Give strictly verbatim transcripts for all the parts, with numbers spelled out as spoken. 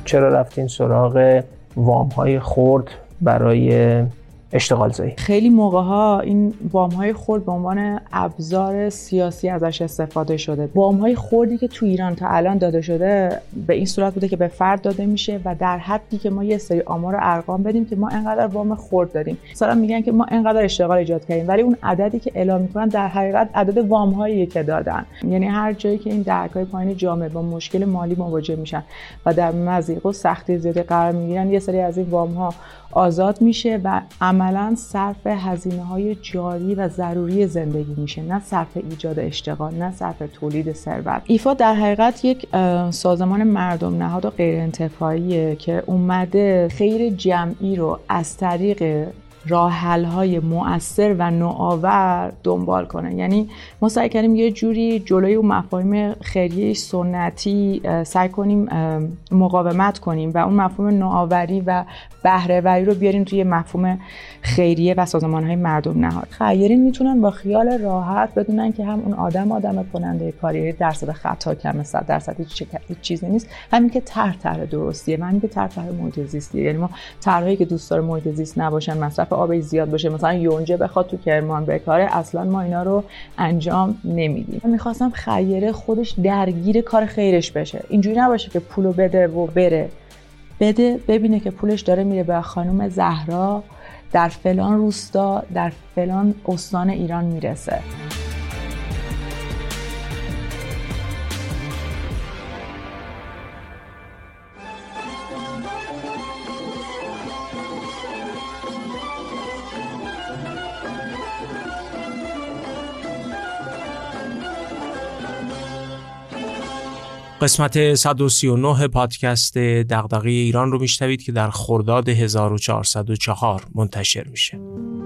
چرا رفتین سراغ وام‌های خرد برای اشتغال زایی؟ خیلی موقع‌ها این وام‌های خرد به عنوان ابزار سیاسی ازش استفاده شده. وام‌های خردی که تو ایران تا الان داده شده به این صورت بوده که به فرد داده میشه و در حدی که ما یه سری آمار و ارقام بدیم که ما انقدر وام خرد داریم. مثلا میگن که ما انقدر اشتغال ایجاد کردیم، ولی اون عددی که اعلام میکنن در حقیقت عدد وام‌هایی که دادن. یعنی هر جایی که این درک‌های پایین جامعه با مشکل مالی مواجه میشن و در مضیق و سختی زیادی قرار میگیرن، یه سری از این وام‌ها آزاد میشه و عملاً صرف هزینه‌های جاری و ضروری زندگی میشه، نه صرف ایجاد اشتغال، نه صرف تولید ثروت. ایفا در حقیقت یک سازمان مردم نهاد و غیر انتفاعیه که اومده خیر جمعی رو از طریق راه حل‌های مؤثر و نوآور دنبال کنه. یعنی ما سعی کردیم یه جوری جلوی اون مفاهیم خیریه سنتی سعی کنیم مقاومت کنیم و اون مفهوم نوآوری و بهره‌وری رو بیاریم توی مفهوم خیریه و سازمان‌های مردم نهاد. خیرین میتونن با خیال راحت بدونن که هم اون آدم آدم کننده کاری، درصد خطا کمه، صد درصد هیچ چیزی نیست، همین که طرح طرح درستیه، همین که طرح طرح محیط زیستیه. یعنی ما طرحی که دوست داره محیط زیست نباشن، مصرف آب زیاد باشه، مثلا یونجه بخواد تو کرمان بکاره، اصلا ما اینا رو انجام نمیدیم. من می‌خواستم خیره خودش درگیر کار خیرش بشه، اینجوری نباشه که پولو بده و بره، بده ببینه که پولش داره میره به خانم زهرا در فلان روستا در فلان استان ایران میرسه. قسمت صد و سی و نه پادکست دغدغه ایران رو میشنوید که در خرداد هزار و چهارصد و چهار منتشر میشه.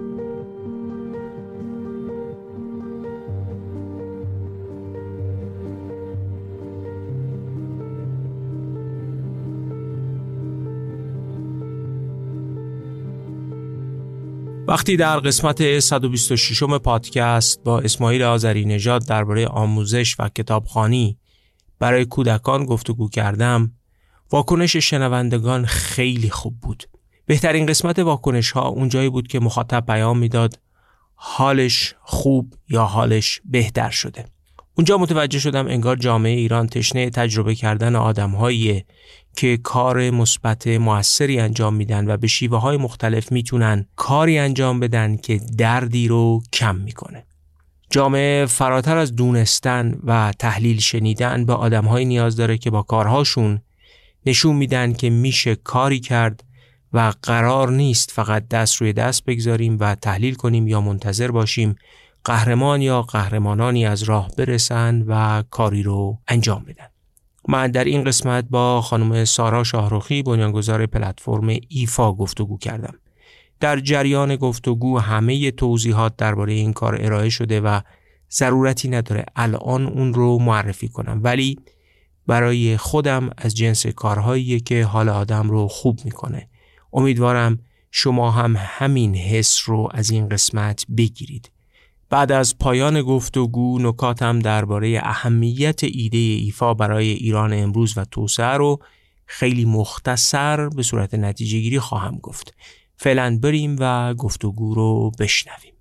وقتی در قسمت صد و بیست و شش پادکست با اسماعیل آذری نژاد درباره آموزش و کتابخوانی برای کودکان گفتگو کردم، واکنش شنوندگان خیلی خوب بود. بهترین قسمت واکنش ها اونجایی بود که مخاطب پیام میداد حالش خوب یا حالش بهتر شده. اونجا متوجه شدم انگار جامعه ایران تشنه تجربه کردن آدم‌هایی که کار مثبت موثری انجام میدن و به شیوه‌های مختلف میتونن کاری انجام بدن که دردی رو کم میکنه. جامعه فراتر از دونستن و تحلیل شنیدن به آدم‌های نیاز داره که با کارهاشون نشون میدن که میشه کاری کرد و قرار نیست فقط دست روی دست بگذاریم و تحلیل کنیم یا منتظر باشیم قهرمان یا قهرمانانی از راه برسن و کاری رو انجام بدن. من در این قسمت با خانم سارا شاهرخی، بنیانگذار پلتفرم ایفا گفتگو کردم. در جریان گفتگو همه توضیحات درباره این کار ارائه شده و ضرورتی نداره الان اون رو معرفی کنم، ولی برای خودم از جنس کارهاییه که حال آدم رو خوب میکنه. امیدوارم شما هم همین حس رو از این قسمت بگیرید. بعد از پایان گفتگو نکاتم درباره اهمیت ایده ایفا برای ایران امروز و توسعه رو خیلی مختصر به صورت نتیجه گیری خواهم گفت. فعلا بریم و گفتگو رو بشنویم.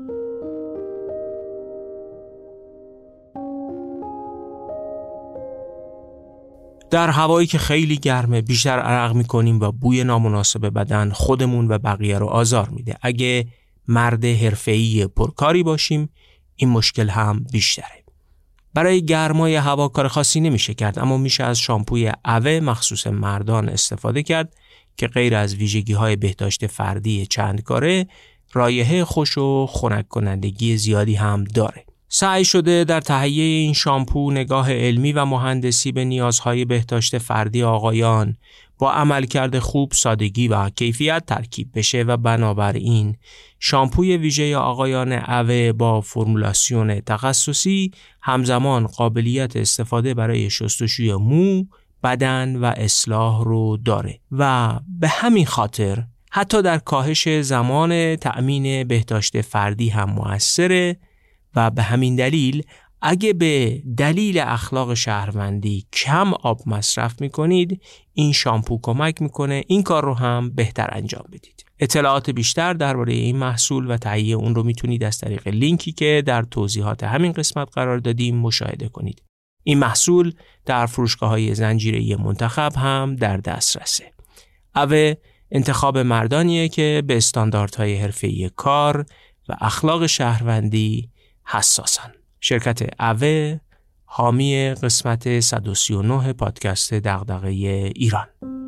در هوایی که خیلی گرمه بیشتر عرق میکنیم و بوی نامناسب بدن خودمون و بقیه رو آزار میده. اگه مرد حرفه‌ای پرکاری باشیم این مشکل هم بیشتره. برای گرمای هوا کار خاصی نمیشه کرد، اما میشه از شامپوی اوه مخصوص مردان استفاده کرد که غیر از ویژگی‌های بهداشت فردی چندکاره، رایحه خوش و خنک کنندگی زیادی هم داره. سعی شده در تهیه این شامپو نگاه علمی و مهندسی به نیازهای بهداشت فردی آقایان با عملکرد خوب، سادگی و کیفیت ترکیب بشه و بنابراین شامپوی ویژه آقایان اوه با فرمولاسیون تخصصی همزمان قابلیت استفاده برای شستشوی مو، بدن و اصلاح رو داره و به همین خاطر حتی در کاهش زمان تأمین بهداشت فردی هم مؤثره و به همین دلیل اگه به دلیل اخلاق شهروندی کم آب مصرف میکنید، این شامپو کمک میکنه این کار رو هم بهتر انجام بدید. اطلاعات بیشتر درباره این محصول و تهیه اون رو میتونید از طریق لینکی که در توضیحات همین قسمت قرار دادیم مشاهده کنید. این محصول در فروشگاه‌های زنجیره‌ای منتخب هم در دسترسه. اوه انتخاب مردانیه که به استانداردهای حرفه‌ای کار و اخلاق شهروندی حساسن. شرکت اوه حامی قسمت صد و سی و نه پادکست دغدغه ایران.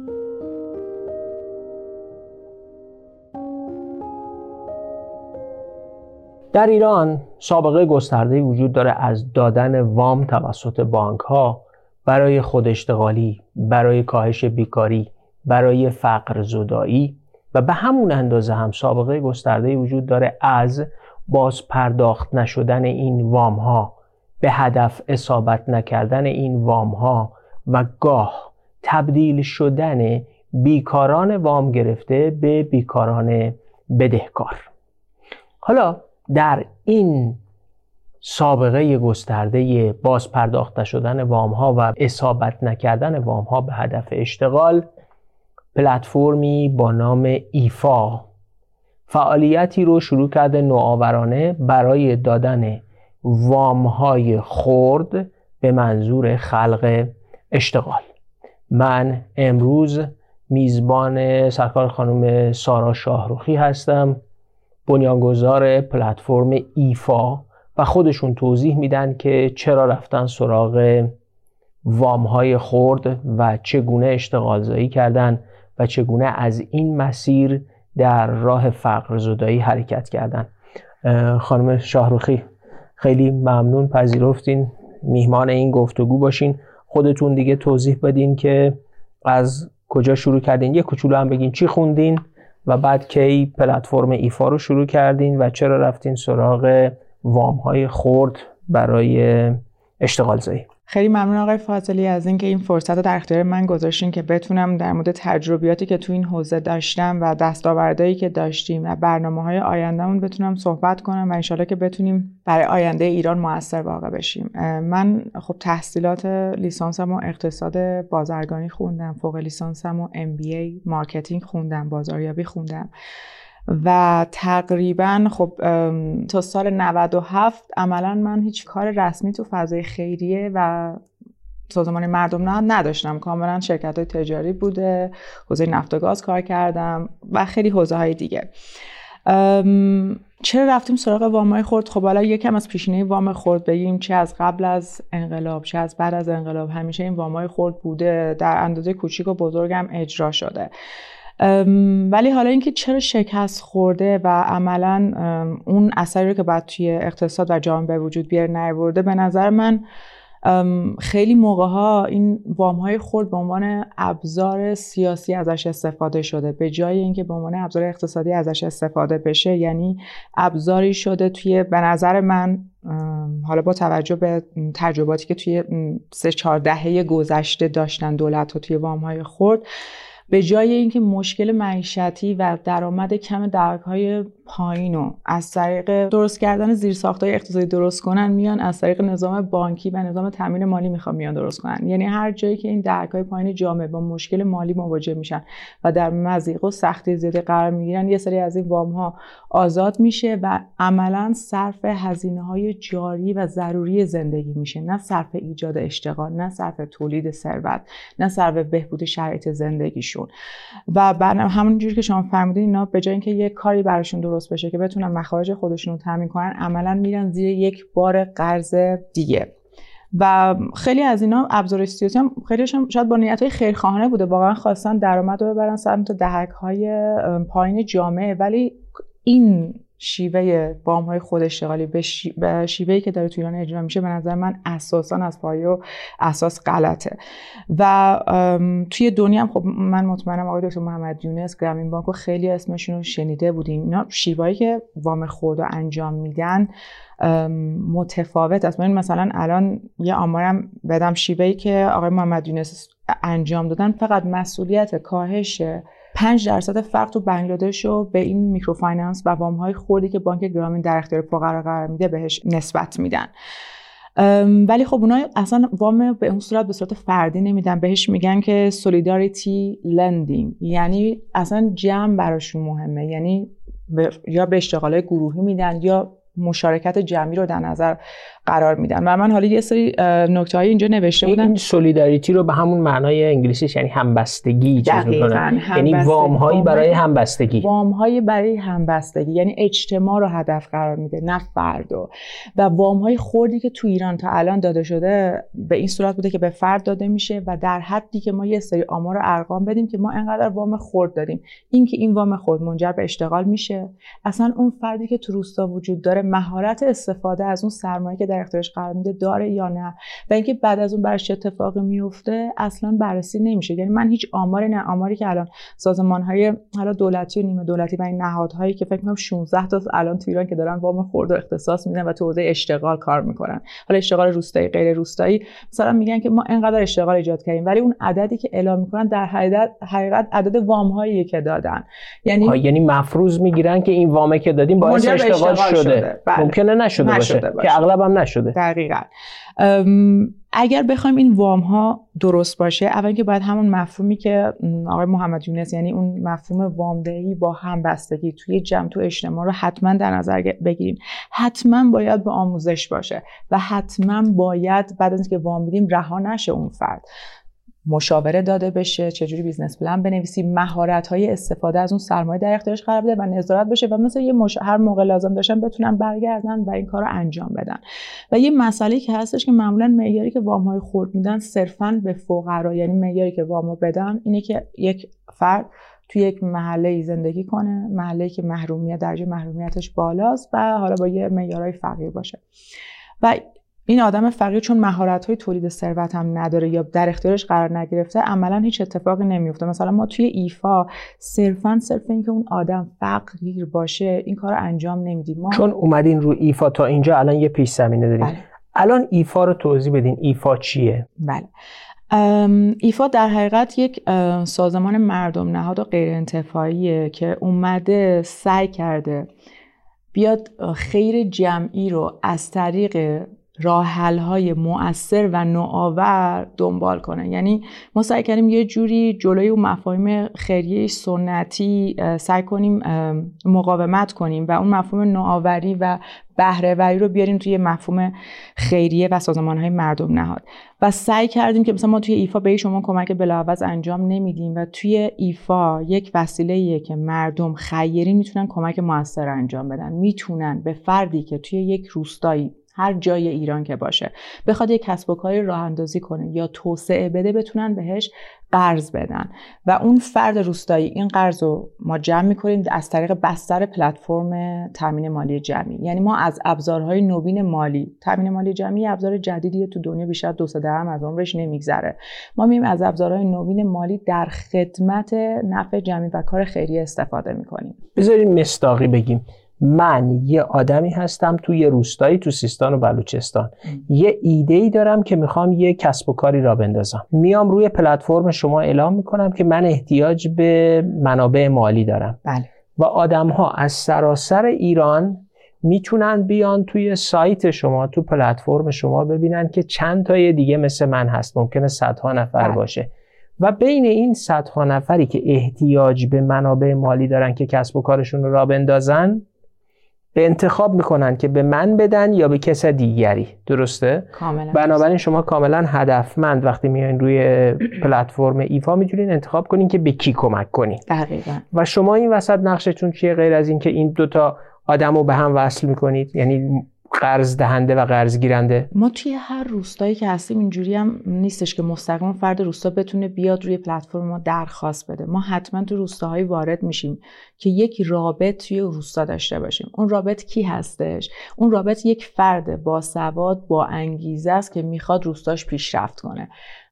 در ایران سابقه گسترده‌ای وجود داره از دادن وام توسط بانک‌ها برای خوداشتغالی، برای کاهش بیکاری، برای فقر زدایی و به همون اندازه هم سابقه گسترده‌ای وجود داره از باز پرداخت نشدن این وام‌ها، به هدف اصابت نکردن این وام‌ها و گاه تبدیل شدن بیکاران وام گرفته به بیکاران بدهکار. حالا در این سابقه گسترده باز پرداخت نشدن وام‌ها و اصابت نکردن وام‌ها به هدف اشتغال، پلتفرمی با نام ایفا فعالیتی رو شروع کرده نوآورانه برای دادن وام‌های خرد به منظور خلق اشتغال. من امروز میزبان سرکار خانم سارا شاهرخی هستم، بنیانگذار پلتفرم ایفا، و خودشون توضیح میدن که چرا رفتن سراغ وام‌های خرد و چگونه اشتغال زایی کردن و چگونه از این مسیر در راه فقر زدایی حرکت کردن. خانم شاهرخی خیلی ممنون پذیرفتین میهمان این گفتگو باشین. خودتون دیگه توضیح بدین که از کجا شروع کردین، یه کوچولو هم بگین چی خوندین و بعد کی پلتفرم ایفا رو شروع کردین و چرا رفتین سراغ وام‌های خرد برای اشتغال زایی. خیلی ممنون آقای فاضلی از اینکه این فرصت رو در اختیار من گذاشتین که بتونم در مورد تجربیاتی که تو این حوزه داشتم و دستاوردهایی که داشتیم و برنامه‌های آیندهمون بتونم صحبت کنم و انشالله که بتونیم برای آینده ایران مؤثر واقع بشیم. من خب تحصیلات لیسانسمو اقتصاد بازرگانی خوندم، فوق لیسانسمو ام بی ای مارکتینگ خوندم، بازاریابی خوندم و تقریبا خب تا سال نود و هفت عملا من هیچ کار رسمی تو فضای خیریه و سازمان مردم نه نداشتم. کاملا شرکت‌های تجاری بوده، حوزه نفت و گاز کار کردم و خیلی حوزه‌های دیگه. چرا رفتیم سراغ وام‌های خرد؟ خب حالا یکم از پیشینه وام خرد بگیم، چه از قبل از انقلاب چه از بعد از انقلاب همیشه این وام‌های خرد بوده، در اندازه کوچیک و بزرگم اجرا شده. ولی حالا اینکه چرا شکست خورده و عملاً اون اثری رو که باید توی اقتصاد و جامعه به وجود بیاره نیاورده، به نظر من خیلی موقع‌ها این وام‌های خرد به عنوان ابزار سیاسی ازش استفاده شده به جای اینکه به عنوان ابزار اقتصادی ازش استفاده بشه. یعنی ابزاری شده توی، به نظر من حالا با توجه به تجرباتی که توی سه چهار دهه گذشته داشتن دولت‌ها توی وام‌های خرد، به جای اینکه مشکل معیشتی و درآمد کم درآمدهای پایین رو از طریق درست کردن زیرساخت‌های اقتصادی درست کنن، میان از طریق نظام بانکی و نظام تامین مالی میخوان میان درست کنن. یعنی هر جایی که این درک‌های پایین جامعه با مشکل مالی مواجه میشن و در مضیق و سختی زیادی قرار میگیرن، یه سری از این وام‌ها آزاد میشه و عملاً صرف هزینه‌های جاری و ضروری زندگی میشه، نه صرف ایجاد اشتغال، نه صرف تولید ثروت، نه صرف بهبود شرایط زندگیشون. و بعد همونجوری که شما فرمودین، اینا به جای اینکه یه کاری براشون درست بشه که بتونن مخارج خودشون رو تامین کنن، عملاً میرن زیر یک بار قرض دیگه. و خیلی از اینا ابزار سیاسی هم خیلیشون شاید با نیت‌های خیرخواهانه بوده، واقعا خواستن درآمد رو ببرن سمت دهک‌های پایین جامعه، ولی این شیوه وام‌های خود اشتغالی به, شی... به شیوهی که داره تو ایران اجرا میشه به نظر من اساساً از پایه و اساس غلطه. و توی دنیا هم خب من مطمئنم آقای دکتر محمد یونس، گرامین بانک و خیلی اسمشون رو شنیده بودیم. اینا شیوهایی که وام خرد رو انجام میدن متفاوت است. من مثلا الان یه آمارم بدم، شیوهی که آقای محمد یونس انجام دادن فقط مسئولیت کاهش پنج درصد فقر تو بنگلادش رو به این میکروفایننس و وام‌های خردی که بانک گرامین در اختیار فقرا قرار میده بهش نسبت میدن. ولی خب اونا اصلا وام به اون صورت به صورت فردی نمیدن، بهش میگن که solidarity lending، یعنی اصلا جمع براشون مهمه، یعنی به یا به اشتغالای گروهی میدن یا مشارکت جمعی رو در نظر قرار میدن. و من حالا یه سری نکته‌های اینجا نوشته بودم. این سولیداریتی رو به همون معنای انگلیسیش یعنی همبستگی چیز می‌کنن، یعنی وام‌هایی برای همبستگی. وام‌های برای همبستگی یعنی اجتماع رو هدف قرار میده، نه فردو. و وام‌های خردی که تو ایران تا الان داده شده به این صورت بوده که به فرد داده میشه و در حدی که ما یه سری آمار و ارقام بدیم که ما انقدر وام خرد دادیم، این که این وام خرد منجر به اشتغال میشه، اصلا اون فردی که تو روستا وجود داره مهارت استفاده از اون سرمایه که در اختیارش قرار میده داره یا نه، و اینکه بعد از اون براش چه اتفاقی میفته اصلا بررسی نمیشه. یعنی من هیچ آماری نه آماری که الان سازمان‌های حالا دولتی و نیمه دولتی و این نهادهایی که فکر می‌کنم شانزده تا الان تو ایران که دارن وام خرد و اختصاص میدن و تو حوزه اشتغال کار میکنن، حالا اشتغال روستایی غیر روستایی، مثلا میگن که ما اینقدر اشتغال ایجاد کردیم، ولی اون عددی که اعلام میکنن در حقیقت حقیقت عدد وام‌هایی که دادن، یعنی یعنی مفروض میگیرن که این وامه که دادیم باعث اشتغال شده, شده. بله. ممکنه نشده, نشده باشه. باشه که اغلب هم نشده. دقیقاً. اگر بخوایم این وام ها درست باشه، اول که باید همون مفهومی که آقای محمد یونس، یعنی اون مفهوم وامدهی با همبستگی توی جمع تو اجتماع رو حتما در نظر بگیریم. حتما باید به آموزش باشه و حتما باید بعد از اینکه وام میدیم رها نشه اون فرد، مشاوره داده بشه، چجوری بیزنس پلن بنویسیم، مهارت‌های استفاده از اون سرمایه در اختیارش قرار بده و نظارت بشه و مثلا یه مش... هر موقع لازم داشتن بتونن برگردن و این کارو انجام بدن. و یه مسئله که هستش که معمولا معیاری که وام‌های خرد میدن صرفاً به فقرا، یعنی معیاری که وامو بدن اینه که یک فرد توی یک محله زندگی کنه، محله‌ای که محرومیت درجه محرومیتش بالاست و حالا با یه معیارهای فقیر باشه. و این آدم فقیر چون مهارت‌های تولید ثروت هم نداره یا در اختیارش قرار نگرفته، عملاً هیچ اتفاقی نمیفته. مثلا ما توی ایفا صرفاً صرف این که اون آدم فقیر باشه این کارو انجام نمیدیم. ما چون اومدین رو ایفا تا اینجا الان یه پیش زمینه داریم. بله. الان ایفا رو توضیح بدین، ایفا چیه؟ بله. ایفا در حقیقت یک سازمان مردم نهاد و غیر انتفاعیه که اومده سعی کرده بیاد خیر جمعی رو از طریق راه حل‌های مؤثر و نوآور دنبال کنه. یعنی ما سعی کردیم یه جوری جلوی اون مفاهیم خیریه سنتی سعی کنیم مقاومت کنیم و اون مفهوم نوآوری و بهره‌وری رو بیاریم توی مفهوم خیریه و سازمان‌های مردم نهاد و سعی کردیم که مثلا ما توی ایفا به شما کمک بلاعوض انجام نمیدیم و توی ایفا یک وسیله‌ایه که مردم خیرین میتونن کمک مؤثر انجام بدن، میتونن به فردی که توی یک روستایی هر جای ایران که باشه بخواد یک کسب و کاری راه اندازی کنه یا توسعه بده بتونن بهش قرض بدن و اون فرد روستایی این قرض رو ما جمع می‌کنیم از طریق بستر پلتفرم تامین مالی جمعی. یعنی ما از ابزارهای نوین مالی، تامین مالی جمعی ابزار جدیدیه تو دنیا، بیشتر دو سه دهم از عمرش نمیگذره. ما می‌ریم از ابزارهای نوین مالی در خدمت نفع جمعی و کار خیریه استفاده می‌کنیم. بذارید مصداقی بگیم. من یه آدمی هستم توی یه روستایی تو سیستان و بلوچستان، ام. یه ایده‌ای دارم که میخوام یه کسب و کاری را بندازم، میام روی پلتفرم شما اعلام میکنم که من احتیاج به منابع مالی دارم. بله. و آدم‌ها از سراسر ایران میتونن بیان توی سایت شما، تو پلتفرم شما ببینن که چند تای دیگه مثل من هست، ممکنه صدها نفر بله. باشه و بین این صدها نفری که احتیاج به منابع مالی دارن که کسب و کارشون رو را بندازن به انتخاب میکنن که به من بدن یا به کس دیگری. درسته؟ کاملا. بنابراین شما کاملا هدفمند وقتی میایین روی پلتفرم ایفا میتونین انتخاب کنین که به کی کمک کنین. دقیقاً. و شما این وسط نقشتون چیه غیر از این که این دوتا آدمو به هم وصل میکنید، یعنی قرض دهنده و قرض گیرنده؟ ما توی هر روستایی که هستیم اینجوری هم نیستش که مستقیما فرد روستا بتونه بیاد روی پلتفرم ما درخواست بده. ما حتما تو روستاهای وارد میشیم که یک رابط توی روستا داشته باشیم. اون رابط کی هستش؟ اون رابط یک فرد با سواد، با انگیزه است که میخواد روستاش پیشرفت کنه.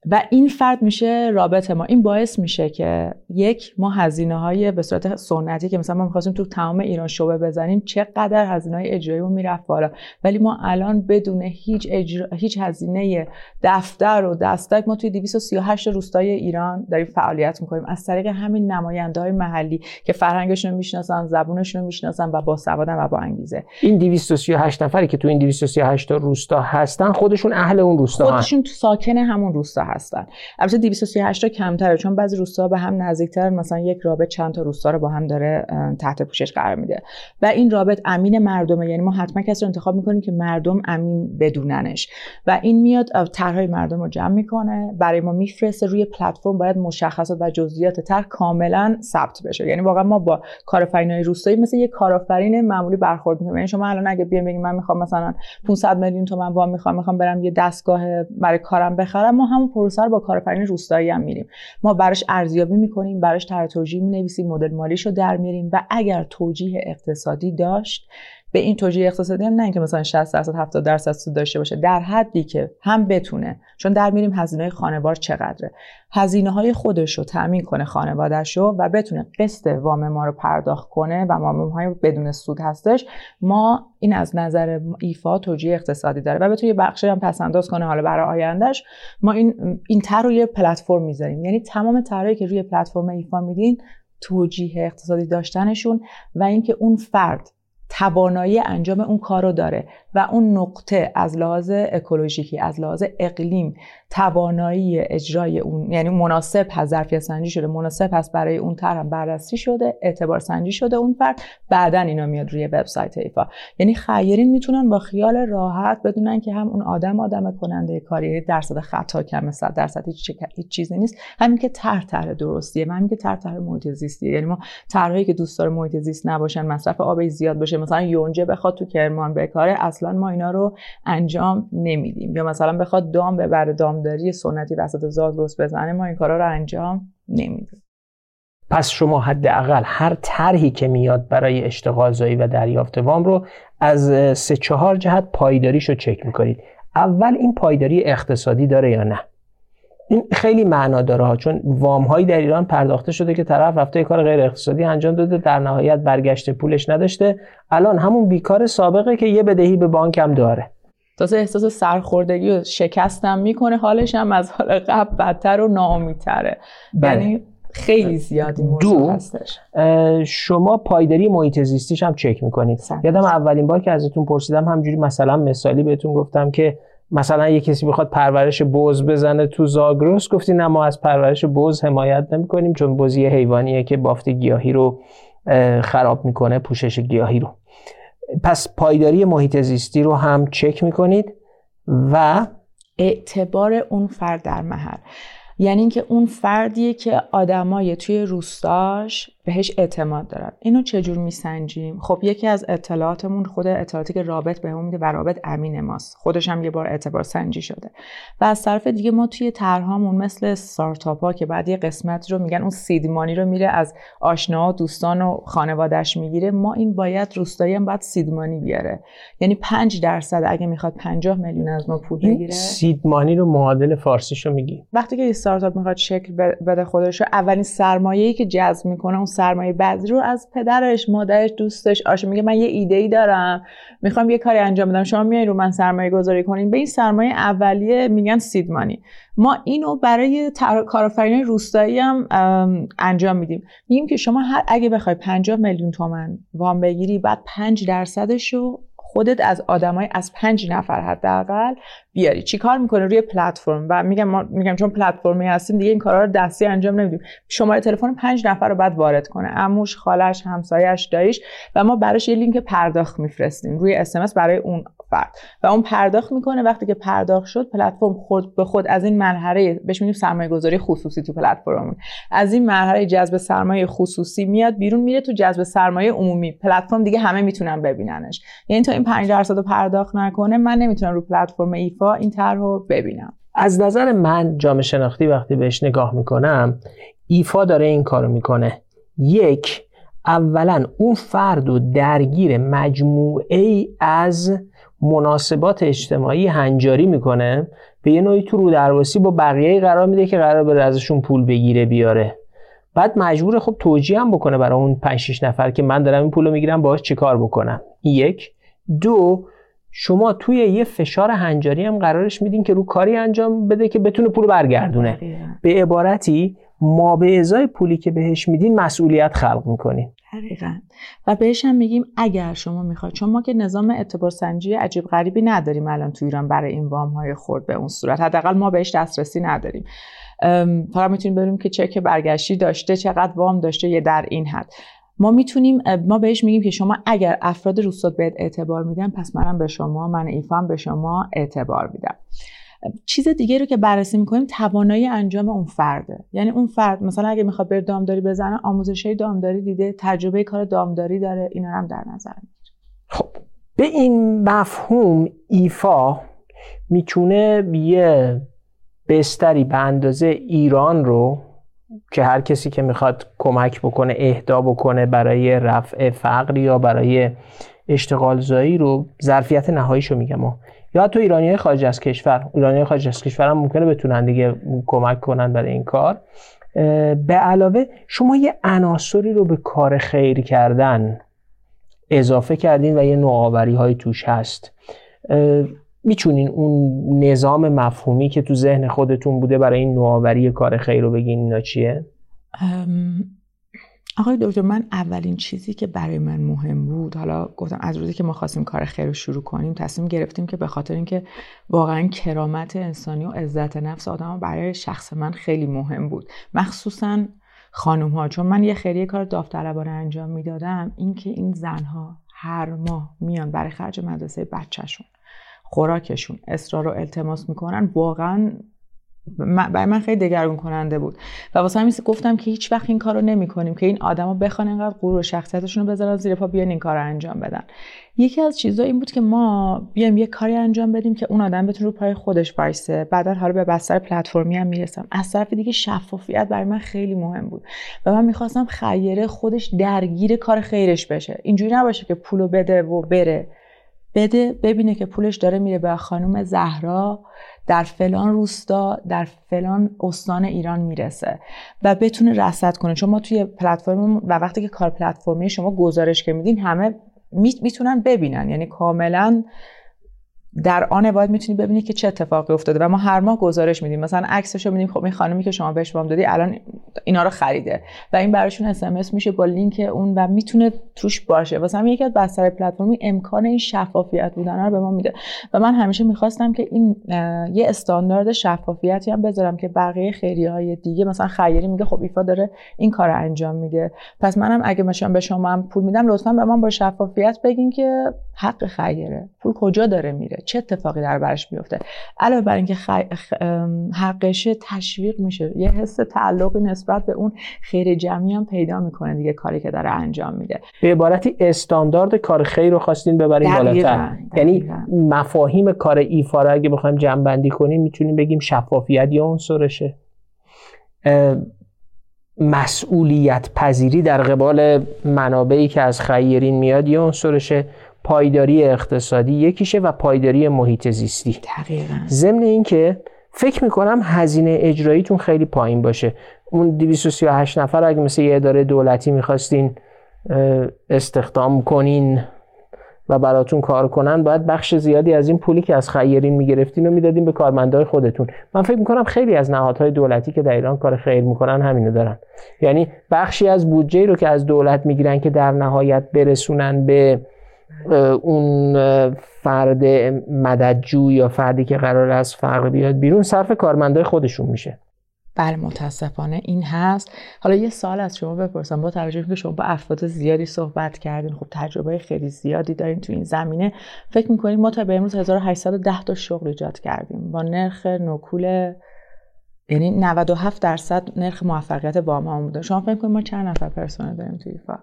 و این فرد میشه رابط ما. این باعث میشه که یک، ما هزینه‌های به صورت سنتی که مثلا ما می‌خواستیم تو تمام ایران شعبه بزنیم چقدر هزینه‌های اجراییمون میرفت بالا، ولی ما الان بدون هیچ اجرا... هیچ هزینه دفتر و دستک ما توی دویست و سی و هشت روستای ایران داریم فعالیت می‌کنیم از طریق همین نماینده‌های محلی که فرهنگشون رو میشناسن، زبونشون رو میشناسن و باسوادن و با انگیزه. این دویست و سی و هشت نفری که تو این دویست و سی و هشت تا روستا هستن خودشون اهل اون روستا هستن، خودشون تو ساکن همون روستا هستن. البته دویست و سی و هشت تا کمتره چون بعضی روستاها به هم نزدیک‌تر، مثلا یک رابط چند تا روستا رو با هم داره تحت پوشش قرار میده و این رابط امین مردمه، یعنی ما حتما کسی رو انتخاب میکنیم که مردم امین بدوننش و این میاد طرحهای مردم رو جمع میکنه برای ما میفرسته. روی پلتفرم باید مشخصات و جزئیات طرح کاملا ثبت بشه، یعنی واقعا ما با کارآفرینای روستایی مثل یک کارآفرین معمولی برخورد میکنیم. یعنی شما الان اگه بیاین بگید من میخوام مثلا پانصد میلیون تومان وام میخوام میخوام برم یه دستگاه برای کارم بخرم، ما همون پروسه رو با کارآفرین روستایی هم میریم، ما براش ارزیابی میکنیم، براش طرح توجیه مینویسیم، مدل مالیشو در میاریم و اگر توجیه اقتصادی داشت، به این توجیه اقتصادی هم نه اینکه مثلا شصت درصد هفتاد درصد سود داشته باشه، در حدی که هم بتونه، چون در میریم هزینه خانوار چقدره، هزینه های خودش رو تامین کنه خانواده‌شو و بتونه قسط وام ما رو پرداخت کنه و وام های بدون سود هستش. ما این از نظر ایفا توجیه اقتصادی داره و بتونه یه بخشی هم پس‌انداز کنه حالا برای آیندهش. ما این این طرح رو یه پلتفرم میذاریم، یعنی تمام طرحی که روی پلتفرم ایفا میدین توجیه اقتصادی داشتنشون و اینکه اون فرد توانایی انجام اون کارو داره و اون نقطه از لحاظ اکولوژیکی، از لحاظ اقلیم توانایی اجرای اون، یعنی مناسب هست، ظرفیت سنجی شده، مناسب هست برای اون طرح بررسی شده، اعتبار سنجی شده اون فرد، بعدن اینا میاد روی وبسایت ایفا. یعنی خیرین میتونن با خیال راحت بدونن که هم اون آدم آدم کننده کاری، درصد خطا کم، صد درصد هیچ هیچ چیزی نیست، همین که طرح طرح درستیه و همین که طرح طرح محیط زیستیه. یعنی ما طرحی که دوست داره محیط زیست نباشن، مصرف آب زیاد باشه، مثلا یونجه بخواد تو کرمان بکاره، اصلا ما اینا رو انجام نمیدیم. یا مثلا بخواد دام ببره، دامداری سنتی وسط زاگرس بزنه، ما این کارا رو انجام نمیدیم. پس شما حداقل هر طرحی که میاد برای اشتغال زایی و دریافت وام رو از سه چهار جهت پایداریشو چک میکنید. اول این پایداری اقتصادی داره یا نه؟ این خیلی معنا داره ها، چون وام هایی در ایران پرداخته شده که طرف رفته کار غیر اقتصادی انجام داده، در نهایت برگشت پولش نداشته، الان همون بیکار سابقه که یه بدهی به بانک هم داره، تازه احساس سرخوردگی و شکستم میکنه، حالش هم از حال قبل بدتر و ناامیدتره. یعنی خیلی زیادی موضوع هستش. شما پایداری محیط زیستیش هم چک میکنید. یادم اولین بار که ازتون پرسیدم همجوری مثلا مثالی بهتون گفتم که مثلا یه کسی بخواد پرورش بز بزنه تو زاگرس، گفتی نه ما از پرورش بز حمایت نمی‌کنیم چون بز یه حیوانیه که بافت گیاهی رو خراب میکنه، پوشش گیاهی رو. پس پایداری محیط زیستی رو هم چک میکنید و اعتبار اون فرد در محل، یعنی اینکه اون فردیه که آدمای توی روستاش بهش اعتماد دارن. اینو چجور میسنجیم؟ خب یکی از اطلاعاتمون خود اطلاعاتی که رابط بهمون میده و رابط امین ماست، خودش هم یه بار اعتبار سنجی شده. و از طرف دیگه ما توی طرحامون مثل استارتاپ‌ها که بعد یه قسمت رو میگن اون سید مانی رو میره از آشنا و دوستان و خانواده‌اش میگیره، ما این باید روستایی هم باید سید مانی بیاره، یعنی پنج درصد اگه میخواد پنجاه میلیون از ما پول بگیره. سید مانی رو معادل فارسیشو میگی؟ وقتی که استارتاپ میخواد شکل بده خودش رو، اولین سرمایه‌ای که جذب میکنه اون سرمایه بعضی رو از پدرش، مادرش، دوستش، آشه میگه من یه ایده‌ای دارم میخوام یه کاری انجام بدم، شما میای رو من سرمایه گذاری کنین. به این سرمایه اولیه میگن سید مانی. ما اینو برای کارآفرینای روستایی هم انجام میدیم. میگیم که شما هر اگه بخوای پنجاه میلیون تومان وام بگیری، بعد پنج درصدش رو خودت از آدمای از پنج نفر حداقل بیاری. چی کار میکنه؟ روی پلتفرم. و میگم ما میگم چون پلتفرمی هستیم دیگه این کارا رو دستی انجام نمیدیم. شماره تلفن پنج نفر رو بعد وارد کنه، عموش، خالش، همسایه‌اش، داییش، و ما براش یه لینک پرداخت میفرستیم روی اس ام اس برای اون فرد و اون پرداخت میکنه. وقتی که پرداخت شد، پلتفرم خود به خود از این مرحله، بهش میگیم سرمایه‌گذاری خصوصی تو پلتفرممون، از این مرحله جذب سرمایه خصوصی میاد بیرون، میره تو جذب سرمایه عمومی. پلتفرم دیگه همه میتونن ببیننش. یعنی تا این پنج درصد رو پرداخت نکنه، من نمیتونم رو پلتفرم ایفا این طرح رو ببینم. از نظر من جامعه شناختی وقتی بهش نگاه میکنم، ایفا داره این کارو میکنه. یک، اولا اون فرد رو درگیر مجموعه ای از مناسبات اجتماعی هنجاری میکنه، به یه نوعی تو رو درواسی با بقیه قرار میده که قرار بره ازشون پول بگیره بیاره. بعد مجبوره خب توجیه هم بکنه برای اون پنج شش نفر که من دارم این پولو میگیرم باهاش چیکار بکنم. یک. دو، شما توی یه فشار هنجاری هم قرارش میدین که رو کاری انجام بده که بتونه پولو برگردونه. به عبارتی ما به ازای پولی که بهش میدین مسئولیت خلق میکنین. دقیقاً. و بهش هم میگیم اگر شما میخواید، چون ما که نظام اعتبار سنجی عجیب غریبی نداریم الان تو ایران برای این وام های خرد به اون صورت، حداقل ما بهش دسترسی نداریم. فقط میتونیم ببینیم که چک برگشتی داشته، چقدر وام داشته، یه در این حد. ما میتونیم ما بهش میگیم که شما اگر افراد روستات بهت اعتبار میدن، پس منم به شما، من ایفام به شما اعتبار میدم. چیز دیگه رو که بررسی میکنیم توانایی انجام اون فرده. یعنی اون فرد مثلا اگه میخواد بر دامداری بزنه، آموزشای دامداری دیده، تجربه کار دامداری داره، اینا هم در نظر میگیره. خب به این مفهوم ایفا میتونه یه بستری به اندازه ایران رو که هر کسی که میخواد کمک بکنه اهدا بکنه برای رفع فقر یا برای اشتغال زایی رو، ظرفیت نهاییشو میگم، یا تو ایرانیای خارج از کشور، ایرانیای خارج از کشور هم ممکنه بتونن دیگه کمک کنن برای این کار. به علاوه شما یه عناصری رو به کار خیر کردن اضافه کردین و یه نوآوری های توش هست. میتونین اون نظام مفهومی که تو ذهن خودتون بوده برای این نوآوری کار خیر رو بگین اینا چیه؟ آقای دکتر، من اولین چیزی که برای من مهم بود، حالا گفتم از روزی که ما خواستیم کار خیر رو شروع کنیم تصمیم گرفتیم که به خاطر اینکه واقعا کرامت انسانی و عزت نفس آدم برای شخص من خیلی مهم بود، مخصوصا خانم ها، چون من یه خیریه کار داوطلبانه انجام میدادم. اینکه این زنها هر ماه میان برای خرج مدرسه بچه‌شون، خوراکشون، اصرار و التماس میکنن، واقعا برای من خیلی دگرگون کننده بود. و واسه همین گفتم که هیچ وقت این کارو نمی‌کنیم که این آدما بخوان اینقدر غرور شخصیتشون رو بذارن زیر پا بیان این کارو انجام بدن. یکی از چیزا این بود که ما بیایم یه کاری انجام بدیم که اون آدم بتونه رو پای خودش وایسه. بعداً حالا به بستر پلتفرمی هم میرسم. از طرف دیگه شفافیت برای من خیلی مهم بود و من می‌خواستم خیره خودش درگیر کار خیرش بشه. اینجوری نباشه که پولو بده و بره. بده ببینه که پولش داره میره به خانم زهرا در فلان روستا در فلان استان ایران میرسه و بتونه رصد کنه. چون ما توی پلتفرم و وقتی که کار پلتفرمی شما گزارش که میدین همه میتونن ببینن، یعنی کاملا در آن باید میتونی ببینی که چه اتفاقی افتاده و ما هر ماه گزارش میدیم. مثلا عکسشو میدیم، خب این خانمی که شما بهش وام دادی الان اینا رو خریده و این براشون اس ام اس میشه با لینک اون و میتونه توش باشه. واسه همین یکی از بستر پلتفرمی امکان این شفافیت بودن رو به ما میده و من همیشه میخواستم که این یه استاندارد شفافیتی هم بذارم که بقیه خیریه‌های دیگه، مثلا خیری میگه خب ایفا داره این کارو انجام میده، پس منم اگه مثلا به شما هم پول میدم لطفا به من با شفافیت بگین که حق خیره، پول کجا داره میره، چه اتفاقی در برش میفته. علاوه بر اینکه خ... حقش تشویق میشه، یه حس تعلقی نسبت به اون خیر جمعی هم پیدا میکنه دیگه کاری که داره انجام میده. به عبارتی استاندارد کار خیر رو خواستین ببرین بالاتر. یعنی مفاهیم کار ایفا رو اگه بخوایم جمع بندی کنیم میتونیم بگیم شفافیت یا عنصرشه، مسئولیت پذیری در قبال منابعی که از خیرین میاد یه عنصرشه، پایداری اقتصادی یکیشه و پایداری محیط زیستی. دقیقاً. ضمن این که فکر میکنم هزینه اجراییتون خیلی پایین باشه. اون دویست و سی و هشت نفر اگه مثل یه اداره دولتی میخواستین استخدام کنین و براتون کار کنن، باید بخش زیادی از این پولی که از خیرین میگرفتین رو میدادین به کارمندای خودتون. من فکر میکنم خیلی از نهادهای دولتی که در ایران کار خیر میکنن همینو دارن، یعنی بخشی از بودجه رو که از دولت میگیرن که در نهایت برسونن به اون فرد مددجو یا فردی که قرار از فقر بیاد بیرون، صرف کارمندای خودشون میشه. بله متاسفانه این هست. حالا یه سوال از شما بپرسم، با توجه به که شما با افراد زیادی صحبت کردین، خب تجربه خیلی زیادی دارین تو این زمینه، فکر میکنین ما تا به امروز هزار و هشتصد و ده تا شغل ایجاد کردیم با نرخ نکول، یعنی نود و هفت درصد نرخ موفقیت وام ها بوده. شما فکر کنید ما چند نفر پرسنل داریم تو ایفا؟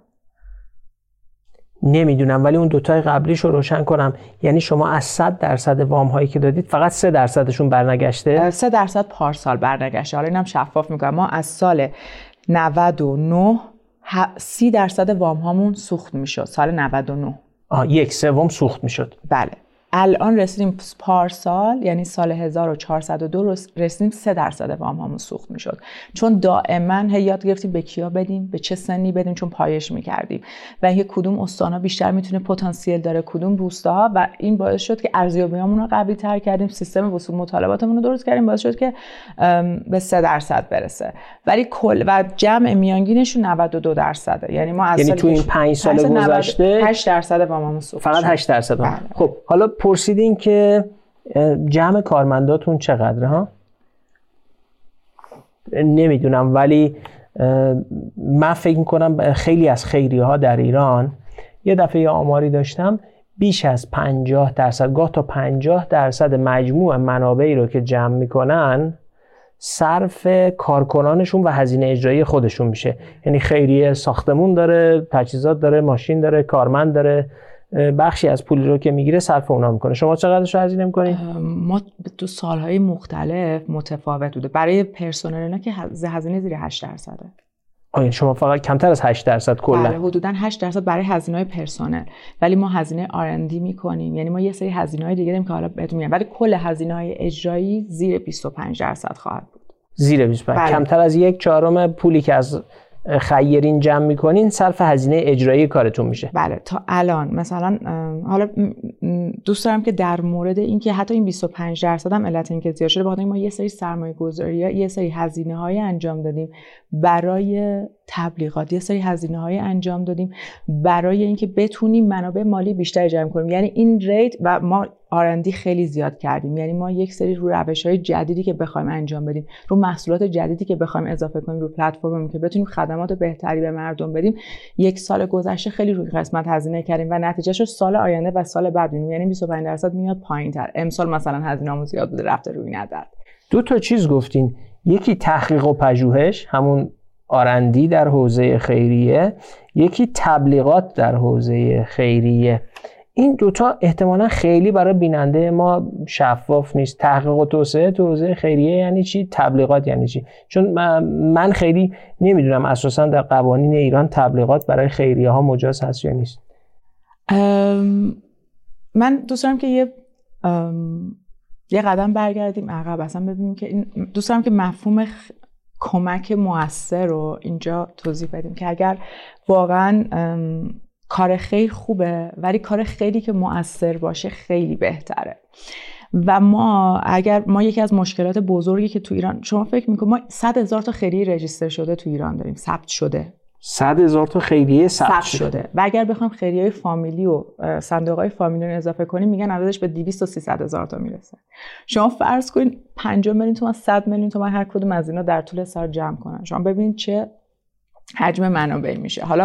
نمیدونم، ولی اون دوتای قبلیش رو روشن کنم. یعنی شما از صد درصد وام هایی که دادید فقط سه درصدشون برنگشته؟ سه درصد پارسال برنگشته. حالا اینم شفاف میگم، ما از سال نود و نه سی درصد وام هامون سوخت میشد. سال نود و نه آه یک سوم سوخت میشد. بله. الان رسیدیم پارسال، یعنی سال هزار و چهارصد و دو رسیدیم سه درصد وام هامون سوخت میشد، چون دائما هی یاد گرفتیم به کیا بدیم، به چه سنی بدیم، چون پایش میکردیم و اینکه کدوم استان‌ها بیشتر میتونه پتانسیل داره، کدوم روستاها، و این باعث شد که ارزیابیامون رو قوی تر کردیم، سیستم وصول مطالباتمون رو درست کردیم، باعث شد که به سه درصد برسه. ولی کل و جمع میانگینشون نود و دو درصده، یعنی ما از یعنی تو این پنج سال گذشته هشت درصد واممون سوخت، فقط هشت درصد. خب حالا پرسیدین که جمع کارمنداتون چقدره ها؟ نمیدونم، ولی من فکر میکنم خیلی از خیریه ها در ایران، یه دفعه آماری داشتم، بیش از پنجاه درصد، گاه تا پنجاه درصد مجموع منابعی رو که جمع میکنن صرف کارکنانشون و هزینه اجرایی خودشون میشه. یعنی خیریه ساختمون داره، تجهیزات داره، ماشین داره، کارمند داره، بخشی از پولی رو که میگیره صرف اونا میکنه. شما چقدرش رو هزینه میکنید؟ ما تو سالهای مختلف متفاوت بوده. برای پرسنل اینا که هزینه زیر هشت درصده. آیا شما فقط کمتر از هشت درصد کلا؟ بله، حدوداً هشت درصد برای هزینه‌های پرسنل، ولی ما هزینه آر ان دی میکنیم، یعنی ما یه سری هزینه‌های دیگه داریم که حالا بهتون میگم، ولی کل هزینه‌های اجرایی زیر بیست و پنج درصد خواهد بود. زیر بیست و پنج. بله. کمتر از یک چهارم پولی که از خیرین جمع میکنین صرف هزینه اجرایی کارتون میشه. بله تا الان مثلا حالا دوست دارم که در مورد این که حتی این بیست و پنج درصد هم علت این که زیاد شده، بخاطر ما یه سری سرمایه گذاری، یه سری هزینه های انجام دادیم برای تبلیغات، یه سری هزینه های انجام دادیم برای اینکه بتونیم منابع مالی بیشتری جمع کنیم. یعنی این ریت و ما آر ان دی خیلی زیاد کردیم، یعنی ما یک سری رو روش‌های جدیدی که بخوایم انجام بدیم، رو محصولات جدیدی که بخوایم اضافه کنیم رو پلتفرممون که بتونیم خدمات بهتری به مردم بدیم، یک سال گذشته خیلی روی قسمت هزینه کردیم و نتیجهشو سال آینده و سال بعد می‌بینیم، یعنی بیست و پنج درصد میاد پایین‌تر. امسال مثلا هزینه‌مون زیاد بوده رفته روی این عدد. دو تا چیز گفتین، یکی تحقیق و پژوهش، همون آر ان دی در حوزه خیریه، یکی تبلیغات در حوزه خیریه. این دوتا احتمالا خیلی برای بیننده ما شفاف نیست. تحقیق و توسعه تو حوزه خیریه یعنی چی؟ تبلیغات یعنی چی؟ چون من خیلی نمیدونم اساسا در قوانین ایران تبلیغات برای خیریه ها مجاز هست یا نیست. من دوست دارم که یه یه قدم برگردیم عقب، اصلا ببینیم که این دوست دارم که مفهوم خ... کمک مؤثر رو اینجا توضیح بدیم که اگر واقعا کار خیر خوبه، ولی کار خیری که مؤثر باشه خیلی بهتره. و ما اگر ما یکی از مشکلات بزرگی که تو ایران، شما فکر میکنید ما صد هزار تا خیریه رجیستر شده تو ایران داریم، ثبت شده صد هزار تا خیریه ثبت شده. شده و اگر بخوایم خیریه فامیلی و صندوق‌های فامیلی رو اضافه کنیم میگن عددش به دویست تا سیصد هزار تا میرسه. شما فرض کنید پنجاه میلیون تومان، صد میلیون تومان هر کدوم از اینا در طول سال جمع کنن، شما ببینید چه حجم منابعی میشه. حالا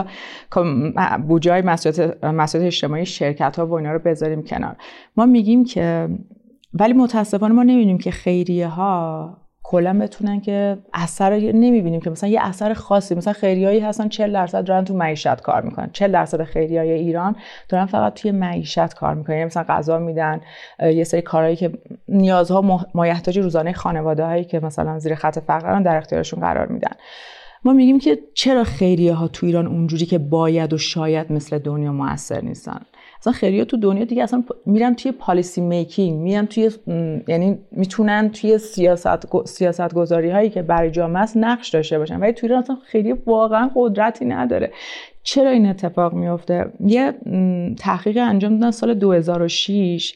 بودجه‌های مسئولیت مسئولیت اجتماعی شرکت‌ها و اینا رو بذاریم کنار، ما میگیم که ولی متاسفانه ما نمی‌بینیم که خیریه‌ها کلا بتونن که اثر، نمی‌بینیم که مثلا یه اثر خاصی، مثلا خیریه‌ای هستن چهل درصد دارن تو معیشت کار میکنن، چهل درصد خیریه‌های ایران دارن فقط توی معیشت کار میکنن، مثلا غذا میدن، یه سری کارهایی که نیازها مایحتاج روزانه خانواده‌هایی که مثلا زیر خط فقرن در اختیارشون قرار میدن. ما میگیم که چرا خیریه ها تو ایران اونجوری که باید و شاید مثل دنیا موثر نیستن؟ اصلا خیریه تو دنیا دیگه اصلا میرن توی پالیسی میکینگ، میرن توی یعنی میتونن توی سیاست سیاست گذاری هایی که برای جامعه است نقش داشته باشن، ولی تو ایران اصلا خیریه واقعا قدرتی نداره. چرا این اتفاق میفته؟ یه تحقیق انجام دادن سال دو هزار و شش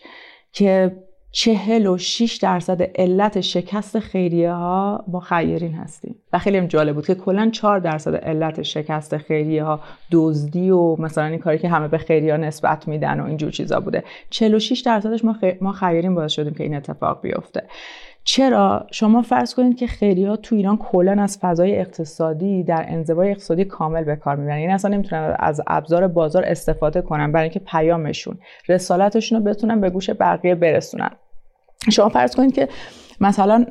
که چهل و شش درصد علت شکست خیریه ها با خیرین هستیم و خیلی هم جالب بود که کلا چهار درصد علت شکست خیریه ها دزدی و مثلا این کاری که همه به خیریه ها نسبت میدن و اینجور چیزا بوده، چهل و شش درصدش ما خی... ما خیرین باعث شدیم که این اتفاق بیفته. چرا؟ شما فرض کنید که خیریه‌ها تو ایران کلا از فضای اقتصادی در انزوای اقتصادی کامل به کار میبرن، یعنی اصلا نمیتونن از ابزار بازار استفاده کنن برای اینکه پیامشون، رسالتشون رو بتونن به گوش بقیه برسونن. شما فرض کنید که مثلا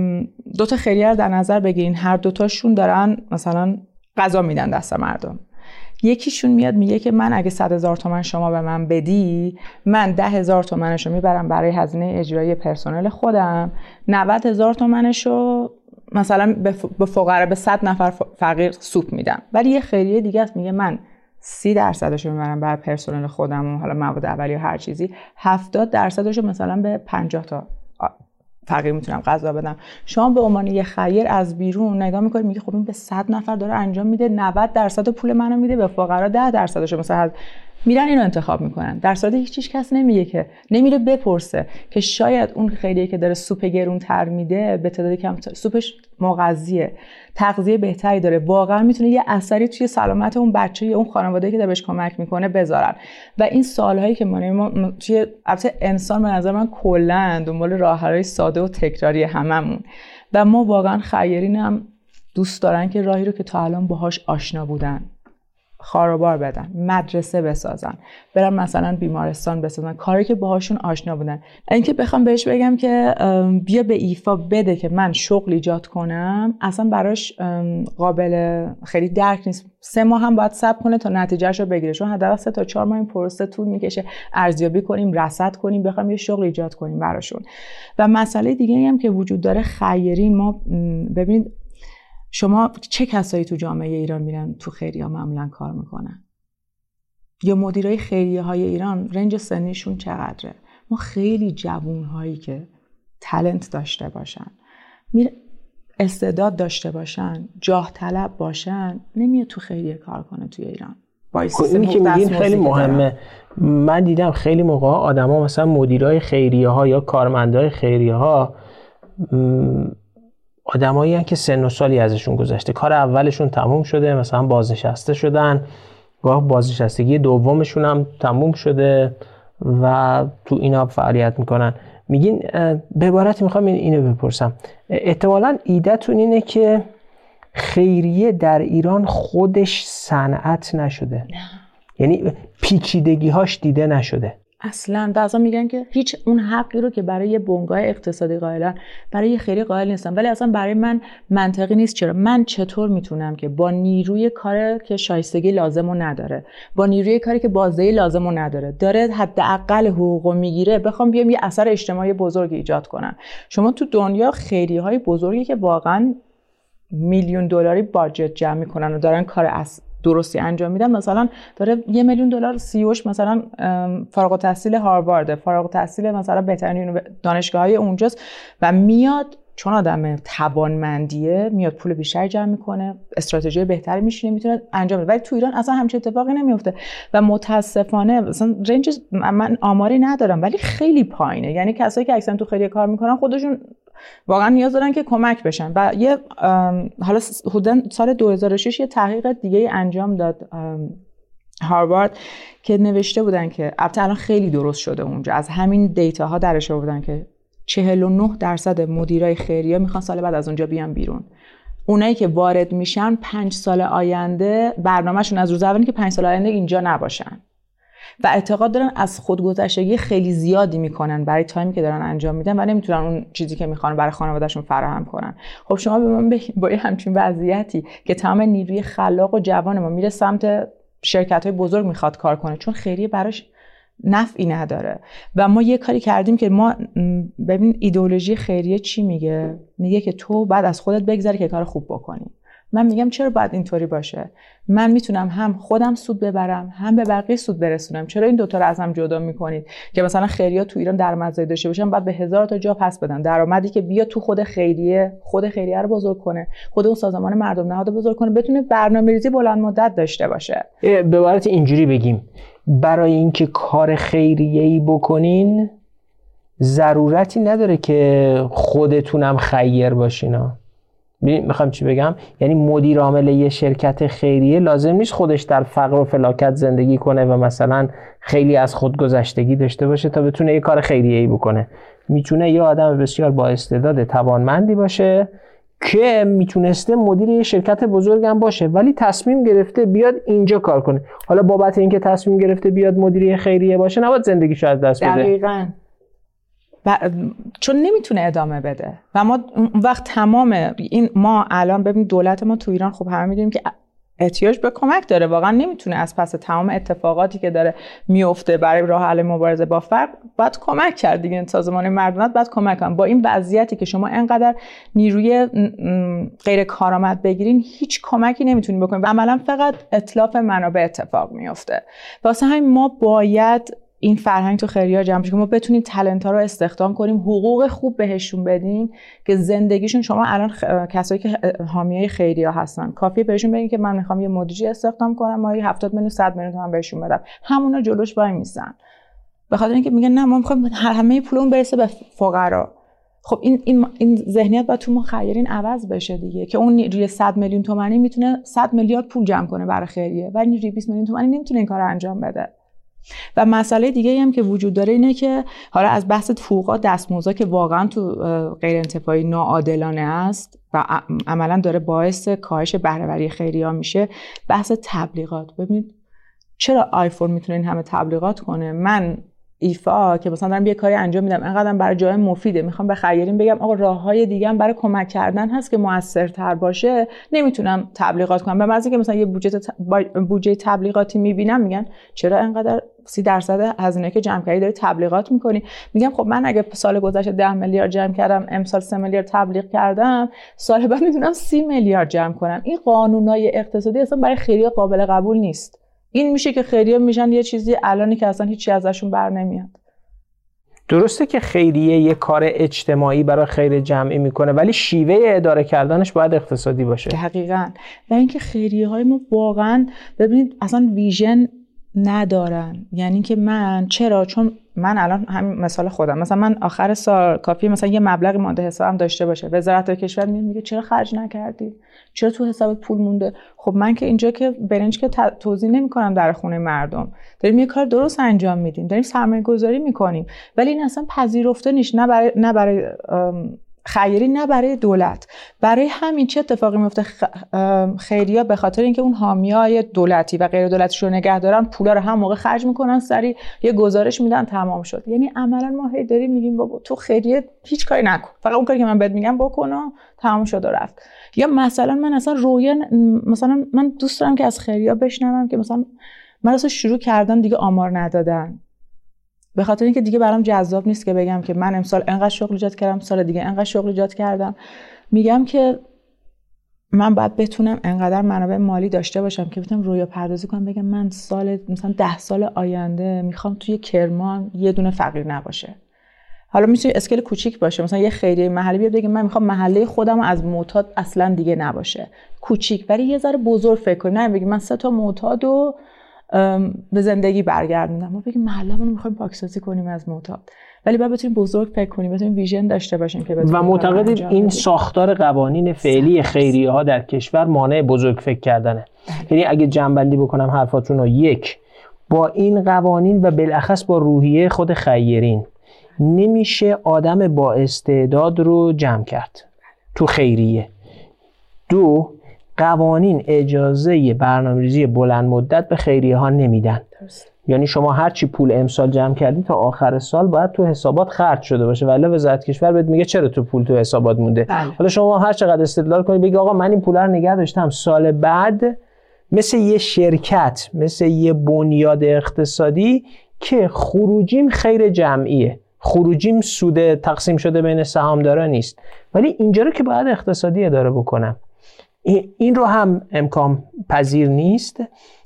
دو تا خیریه رو در نظر بگیرین، هر دوتاشون دارن مثلا غذا میدن دست مردم. یکیشون میاد میگه که من اگه صد هزار تومان شما به من بدی، من ده هزار تومنشو میبرم برای هزینه اجرایی پرسنل خودم، نود هزار تومنشو مثلا به فقرا، به صد نفر فقیر سوپ میدم. ولی یه خیریه دیگه است میگه من سی درصدشو میبرم برای پرسنل خودم و حالا مواد اولیه هر چیزی، هفتاد درصدشو مثلا به پنجاه تا فقیر میتونم غذا بدم. شما به عنوان یه خیر از بیرون نگاه میکنید میگه خب این به صد نفر داره انجام میده، نود درصد پول منو میده به فقرا، ده درصدشو مثلا میرن اینو انتخاب میکنن. در صورتی هیچ چیز کس نمیگه که نمیره بپرسه که شاید اون خیریه که داره سوپ گرون تر میده به تعداد کم سوپش مغذیه، تغذیه بهتری داره، واقعا میتونه یه اثری توی سلامت اون بچه یا اون خانواده‌ای که داره بهش کمک میکنه بذارن. و این سوالهایی که ما, ما توی البته انسان به نظر من کلا دنبال راه‌های ساده و تکراری هممون، و ما واقعا خیرین هم دوست دارن که راهی رو که تا الان باهاش آشنا بودن خاروبار بدن، مدرسه بسازن، برن مثلا بیمارستان بسازن، کاری که باهاشون آشنا بودن. اینکه بخوام بهش بگم که بیا به ایفا بده که من شغل ایجاد کنم، اصلا براش قابل خیلی درک نیست. سه ماه هم باید صبر کنه تا نتیجهش رو بگیره، چون حداقل سه تا چهار ماه این پروسه طول میکشه، ارزیابی کنیم، رصد کنیم، بخوام یه شغل ایجاد کنیم براشون. و مسئله دیگه هم که وجود داره خیرین، ما ببینید شما چه کسایی تو جامعه ایران میرن تو خیریه معمولا کار میکنن، یا مدیرای خیریه های ایران رنج سنیشون چقدره؟ ما خیلی جوون هایی که تالنت داشته باشن، استعداد داشته باشن، جاه طلب باشن، نمیاد تو خیریه کار کنه توی ایران. اینی که میگین خیلی مهمه. من دیدم خیلی موقع آدما مثلا مدیرای خیریه ها یا کارمندای خیریه ها آدمایی هستن که سن و سالی ازشون گذشته، کار اولشون تموم شده، مثلا بازنشسته شدن، گاه بازنشستگی دومشون هم تموم شده و تو اینا فعالیت میکنن. میگین به عبارتی میخوام اینو بپرسم، احتمالاً ایده‌تون اینه که خیریه در ایران خودش صنعت نشده، یعنی پیچیدگی‌هاش دیده نشده اصلا. بعضا میگن که هیچ اون حقی رو که برای یه بنگاه اقتصادی قائلن برای یه خیریه قائل نیستن، ولی اصلا برای من منطقی نیست. چرا؟ من چطور میتونم که با نیروی کار که شایستگی لازمو نداره، با نیروی کاری که بازدهی لازمو نداره، داره حداقل حقوقو میگیره، بخوام بیام یه اثر اجتماعی بزرگ ایجاد کنم؟ شما تو دنیا خیریه‌های بزرگی که واقعا میلیون دلاری باجت جمع میکنن و دارن کار اص درستی انجام میدن، مثلا داره یه میلیون دلار سیوش مثلا فارغ التحصیل هاروارد، فارغ التحصیل مثلا بهترین دانشگاه‌های اونجاست و میاد چون آدم توانمندیه میاد پول بیشتری جمع میکنه، استراتژی بهتری میشینه، میتونه انجام بده. ولی تو ایران اصلا همچین اتفاقی نمیفته و متاسفانه مثلا رنج من آماری ندارم ولی خیلی پایینه. یعنی کسایی که اکثرا تو خیریه کار میکنن خودشون واقعا نیاز دارن که کمک بشن. و یه حالا حدوداً سال دو هزار و شش یه تحقیق دیگه انجام داد هاروارد که نوشته بودن که البته الان خیلی درست شده اونجا، از همین دیتاها درش آوردن که چهل و نه درصد مدیرای خیریه میخوان سال بعد از اونجا بیان بیرون. اونایی که وارد میشن پنج سال آینده برنامه‌شون از روز اولی که پنج سال آینده اینجا نباشن و اعتقاد دارن از خودگذشتگی خیلی زیادی میکنن برای تایمی که دارن انجام میدن و نمیتونن اون چیزی که میخوان برای خانوادهشون فراهم کنن. خب شما به من با همچین وضعیتی که تمام نیروی خلاق و جوان ما میره سمت شرکت‌های بزرگ میخواد کار کنه چون خیریه براش نفعی نداره. و ما یه کاری کردیم که ما ببین ایدئولوژی خیریه چی میگه؟ میگه که تو بعد از خودت بگذاری که کار خوب بکنی. من میگم چرا باید اینطوری باشه؟ من میتونم هم خودم سود ببرم هم به بقیه سود برسونم. چرا این دوتا رو از هم جدا میکنید که مثلا خیریه تو ایران درآمدزایی داشته باشن بعد به هزار تا جا پس بدن؟ درآمدی که بیا تو خود خیریه، خود خیریه رو بزرگ کنه، خود اون سازمان مردم نهاد بزرگ کنه، بتونه برنامه‌ریزی بلند مدت داشته باشه. به عبارت اینجوری بگیم، برای اینکه کار خیریه‌ای بکنین ضرورتی نداره که خودتونم خیر باشینا. میخوام چی بگم؟ یعنی مدیر عامل یه شرکت خیریه لازم نیست خودش در فقر و فلاکت زندگی کنه و مثلا خیلی از خودگذشتگی داشته باشه تا بتونه یه کار خیریه‌ای بکنه. میتونه یه آدم بسیار با استعداد توانمندی باشه که میتونسته مدیر یه شرکت بزرگ هم باشه ولی تصمیم گرفته بیاد اینجا کار کنه. حالا بابت اینکه تصمیم گرفته بیاد مدیر خیریه باشه نباید زندگیشو از دست بده. دقیقاً. ب... چون نمیتونه ادامه بده و ما اون وقت تمام این ما الان ببین دولت ما تو ایران خب همه میدونیم که احتیاج به کمک داره، واقعا نمیتونه از پس تمام اتفاقاتی که داره میفته برای راه حل مبارزه با فقر باید کمک کرد دیگه. سازمان مردانت باید کمک کنن. با این وضعیتی که شما انقدر نیروی غیر کارآمد بگیرین هیچ کمکی نمیتونین بکنین و عملا فقط اتلاف منابع اتفاق میفته. واسه همین ما باید این فرهنگ تو خیریه جمع بشه که ما بتونیم تالنت ها رو استخدام کنیم، حقوق خوب بهشون بدیم که زندگیشون. شما الان خ... کسایی که حامیه خیریه هستن کافیه بهشون بگین که من میخوام یه مدیری استخدام کنم، ماهی هفتاد میلیون صد میلیون تومان بهشون بدم، همونا جلوش وای میسن به خاطر اینکه میگن نه ما میخوایم همه پولمون برسه به فقرا. خب این این این ذهنیت باید تو ما خیرین عوض بشه دیگه، که اون روی صد میلیون تومانی میتونه صد میلیارد پول جمع کنه برای خیریه، ولی روی بیست میلیون تومانی نمیتونه این کارو انجام بده. و مسئله دیگه هم که وجود داره اینه که حالا از بحث فوق‌ها دستمزدها که واقعا تو غیر انتفاعی ناعادلانه است و عملا داره باعث کاهش بهره‌وری خیریه میشه، بحث تبلیغات. ببینید چرا آیفون میتونه این همه تبلیغات کنه؟ من ایفا که مثلا دارم یه کاری انجام میدم انقدرم برای جای مفیده، میخوام به خیرین بگم آقا راههای دیگه هم برای کمک کردن هست که موثرتر باشه، نمیتونم تبلیغات کنم. به معنی که مثلا یه بودجه بودجه تبلیغاتی میبینم میگن چرا انقدر سی درصد هزینه که جمع کردی داری تبلیغات میکنی؟ میگم خب من اگه سال گذشته ده میلیارد جمع کردم، امسال سه میلیارد تبلیغ کردم، سال بعد میتونم سی میلیارد جمع کنم. این قانونای اقتصادی اصلا برای خیریه قابل قبول نیست. این میشه که خیریه میشن یه چیزی الانی که اصلا هیچی ازشون بر نمیاد. درسته که خیریه یه کار اجتماعی برای خیر جمعی میکنه، ولی شیوه اداره کردنش باید اقتصادی باشه. دقیقاً. و اینکه خیریه های ما واقعاً ببینید اصلا ویژن ندارن. یعنی که من چرا؟ چون من الان همین مثال خودم، مثلا من آخر سال کافیه مثلا یه مبلغ ماده حسابم داشته باشه، وزارت کشور میگه چرا خرج نکردی؟ چرا تو حساب پول مونده؟ خب من که اینجا که برنج که توضیح نمی‌کنم در خونه مردم، داریم یه کار درست انجام میدیم، داریم سرمایه‌گذاری می‌کنیم، ولی این اصلا پذیرفته نیست، نه برای نه برای خیری نه برای دولت. برای همین چه اتفاقی میفته؟ خیریه به خاطر اینکه اون حامیای دولتی و غیر دولتیشو نگه دارن، پولا رو هم موقع خرج میکنن، سری یه گزارش میدن تمام شد. یعنی عملا ما هی داریم میگیم بابا تو خیریه هیچ کاری نکن، فقط اون کاری که من بهت میگم بکن و تمام شد و رفت. یا مثلا من اصلا رویا مثلا من دوست دارم که از خیریه بشنوم که مثلا من اصلا شروع کردم دیگه آمار ندادن، به خاطر اینکه دیگه برام جذاب نیست که بگم که من امسال انقدر شغل ایجاد کردم، سال دیگه انقدر شغل ایجاد کردم. میگم که من باید بتونم انقدر منابع مالی داشته باشم که بتونم رویا پردازی کنم، بگم من سال مثلا ده سال آینده میخوام توی کرمان یه دونه فقیر نباشه. حالا میتونه اسکیل کوچیک باشه، مثلا یه خیریه محلی بیاد بگه من میخوام محله خودم از معتاد اصلا دیگه نباشه، کوچیک، ولی یه ذره بزرگ فکر کنی، نه بگی من سه تا معتادو به زندگی برگردوندم، ما بگیم محلمون رو می‌خوایم پاکسازی کنیم از معتاد، ولی بعد بتونیم بزرگ فکر کنیم، بتونیم ویژن داشته باشیم که و معتقدید این ساختار قوانین فعلی خیریه‌ها در کشور مانع بزرگ فکر کردنه. یعنی اگه جمع‌بندی بکنم حرفاتون رو، یک، با این قوانین و بالاخص با روحیه خود خیرین نمیشه آدم با استعداد رو جمع کرد تو خیریه. دو، قوانین اجازه برنامه‌ریزی بلند مدت به خیریه ها نمیدن. یعنی شما هر چی پول امسال جمع کردی تا آخر سال باید تو حسابات خرج شده باشه، ولی وزارت کشور بهت میگه چرا تو پول تو حسابات مونده. بله. حالا شما هر چقدر استدلال کنی بگی آقا من این پولا رو نگه داشتم، سال بعد مثل یه شرکت، مثل یه بنیاد اقتصادی که خروجیم خیر جمعیه، خروجیم سود تقسیم شده بین سهامدارا نیست، ولی اینجا رو که باید اقتصادی اداره بکنم، این رو هم امکان پذیر نیست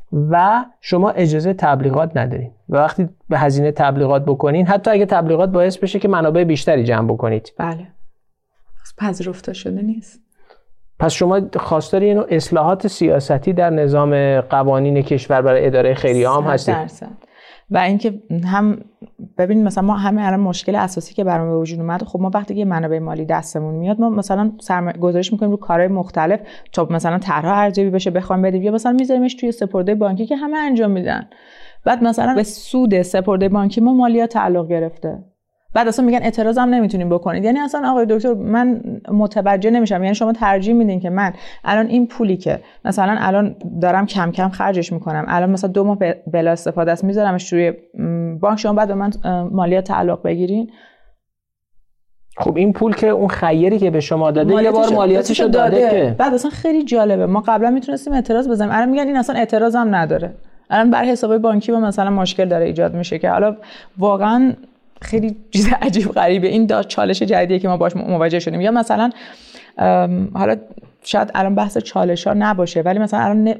و شما اجازه تبلیغات ندارین و وقتی به هزینه تبلیغات بکنین، حتی اگه تبلیغات باعث بشه که منابع بیشتری جمع بکنید، بله پذیرفته شده نیست. پس شما خواستار اینو اصلاحات سیاستی در نظام قوانین کشور برای اداره خیریه هم هستید. و اینکه هم ببینید مثلا ما همه الان مشکل اساسی که برام به وجود اومد، خب ما وقتی که منابع مالی دستمون میاد، ما مثلا سرمایه گذاریش میکنیم رو کارهای مختلف تا مثلا طرح ارزیابی بشه بخوایم بدیم، یا مثلا میذاریمش توی سپرده بانکی که همه انجام میدن، بعد مثلا به سود سپرده بانکی ما مالیات تعلق گرفته، بعد اصلا میگن اعتراض هم نمیتونین بکنید. یعنی اصلا آقای دکتر من متوجه نمیشم، یعنی شما ترجیح میدین که من الان این پولی که مثلا الان دارم کم کم خرجش میکنم، الان مثلا دو ماه بلا استفاده است میذارمش روی بانک، شما بعد به من مالیات تعلق بگیرین؟ خب این پول که اون خیری که به شما داده یه بار مالیاتشو داده, داده که بعد اصلا خیلی جالبه. ما قبلا میتونستیم اعتراض بزنیم، الان میگن این اصلا اعتراض هم نداره. الان بر حساب بانکی با مثلا مشکل داره ایجاد میشه که حالا واقعا خیلی چیز عجیب غریبه. این دا چالش جدیدیه که ما باهاش مواجه شدیم. یا مثلا حالا شاید الان بحث چالش ها نباشه، ولی مثلا الان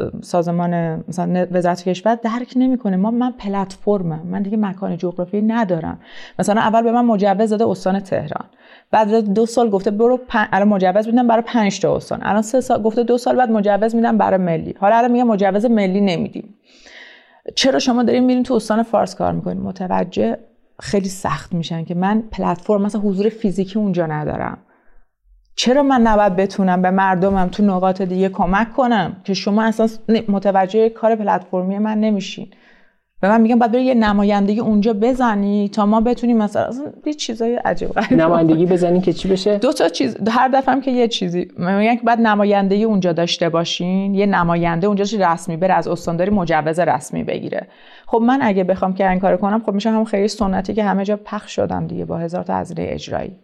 سازمان مثلا وزارت کشور درک نمیکنه ما من پلتفرمم، من دیگه مکان جغرافیایی ندارم. مثلا اول به من مجوز داده استان تهران، بعد دو سال گفته برو پن... الان مجوز میدم برای پنج تا استان، الان سه سال گفته دو سال بعد مجوز میدم برای ملی، حالا الان میگه مجوز ملی نمیدیم. چرا شما دارین میرین تو استان فارس کار میکنین؟ متوجه خیلی سخت میشن که من پلتفرم مثلا حضور فیزیکی اونجا ندارم. چرا من نباید بتونم به مردمم تو نقاط دیگه کمک کنم که شما اصلا متوجه کار پلتفرمی من نمیشین؟ به من میگن باید بری یه نمایندگی اونجا بزنی تا ما بتونیم مثلا یه چیزای عجیب غریب نمایندگی بزنی که چی بشه؟ دو تا چیز هر دفعه هم که یه چیزی میگن که بعد نمایندگی اونجا داشته باشین، یه نماینده اونجا رسمی بره از استانداری مجوز رسمی بگیره. خب من اگه بخوام که این کارو کنم خب میشه همون خیلی سنتی که همه جا پخش شدم دیگه با هزار تا هزینه اجرایی.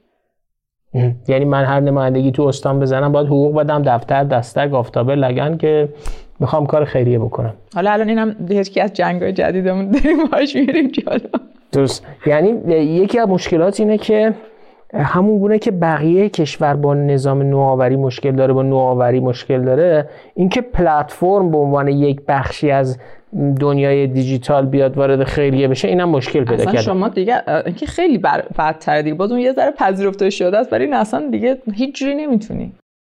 یعنی من هر نمایندگی تو استان بزنم باید حقوق بدم، دفتر، دستک، آفتابه، لگن که میخوام کار خیریه بکنم. حالا الان اینم یکی از جنگ‌های جدیدمون داریم باهاش میریم جلو. درست. یعنی یکی از مشکلات اینه که همون گونه که بقیه کشور با نظام نوآوری مشکل داره، با نوآوری مشکل داره، اینکه پلتفرم به عنوان یک بخشی از دنیای دیجیتال بیاد وارد خیریه بشه اینم مشکل پیدا کرده. اصلا شما دیگه اینکه خیلی بدتره دیگه، باز اون یه ذره پذیرفته شده است ولی اصلا دیگه هیچ جوری نمیتونی.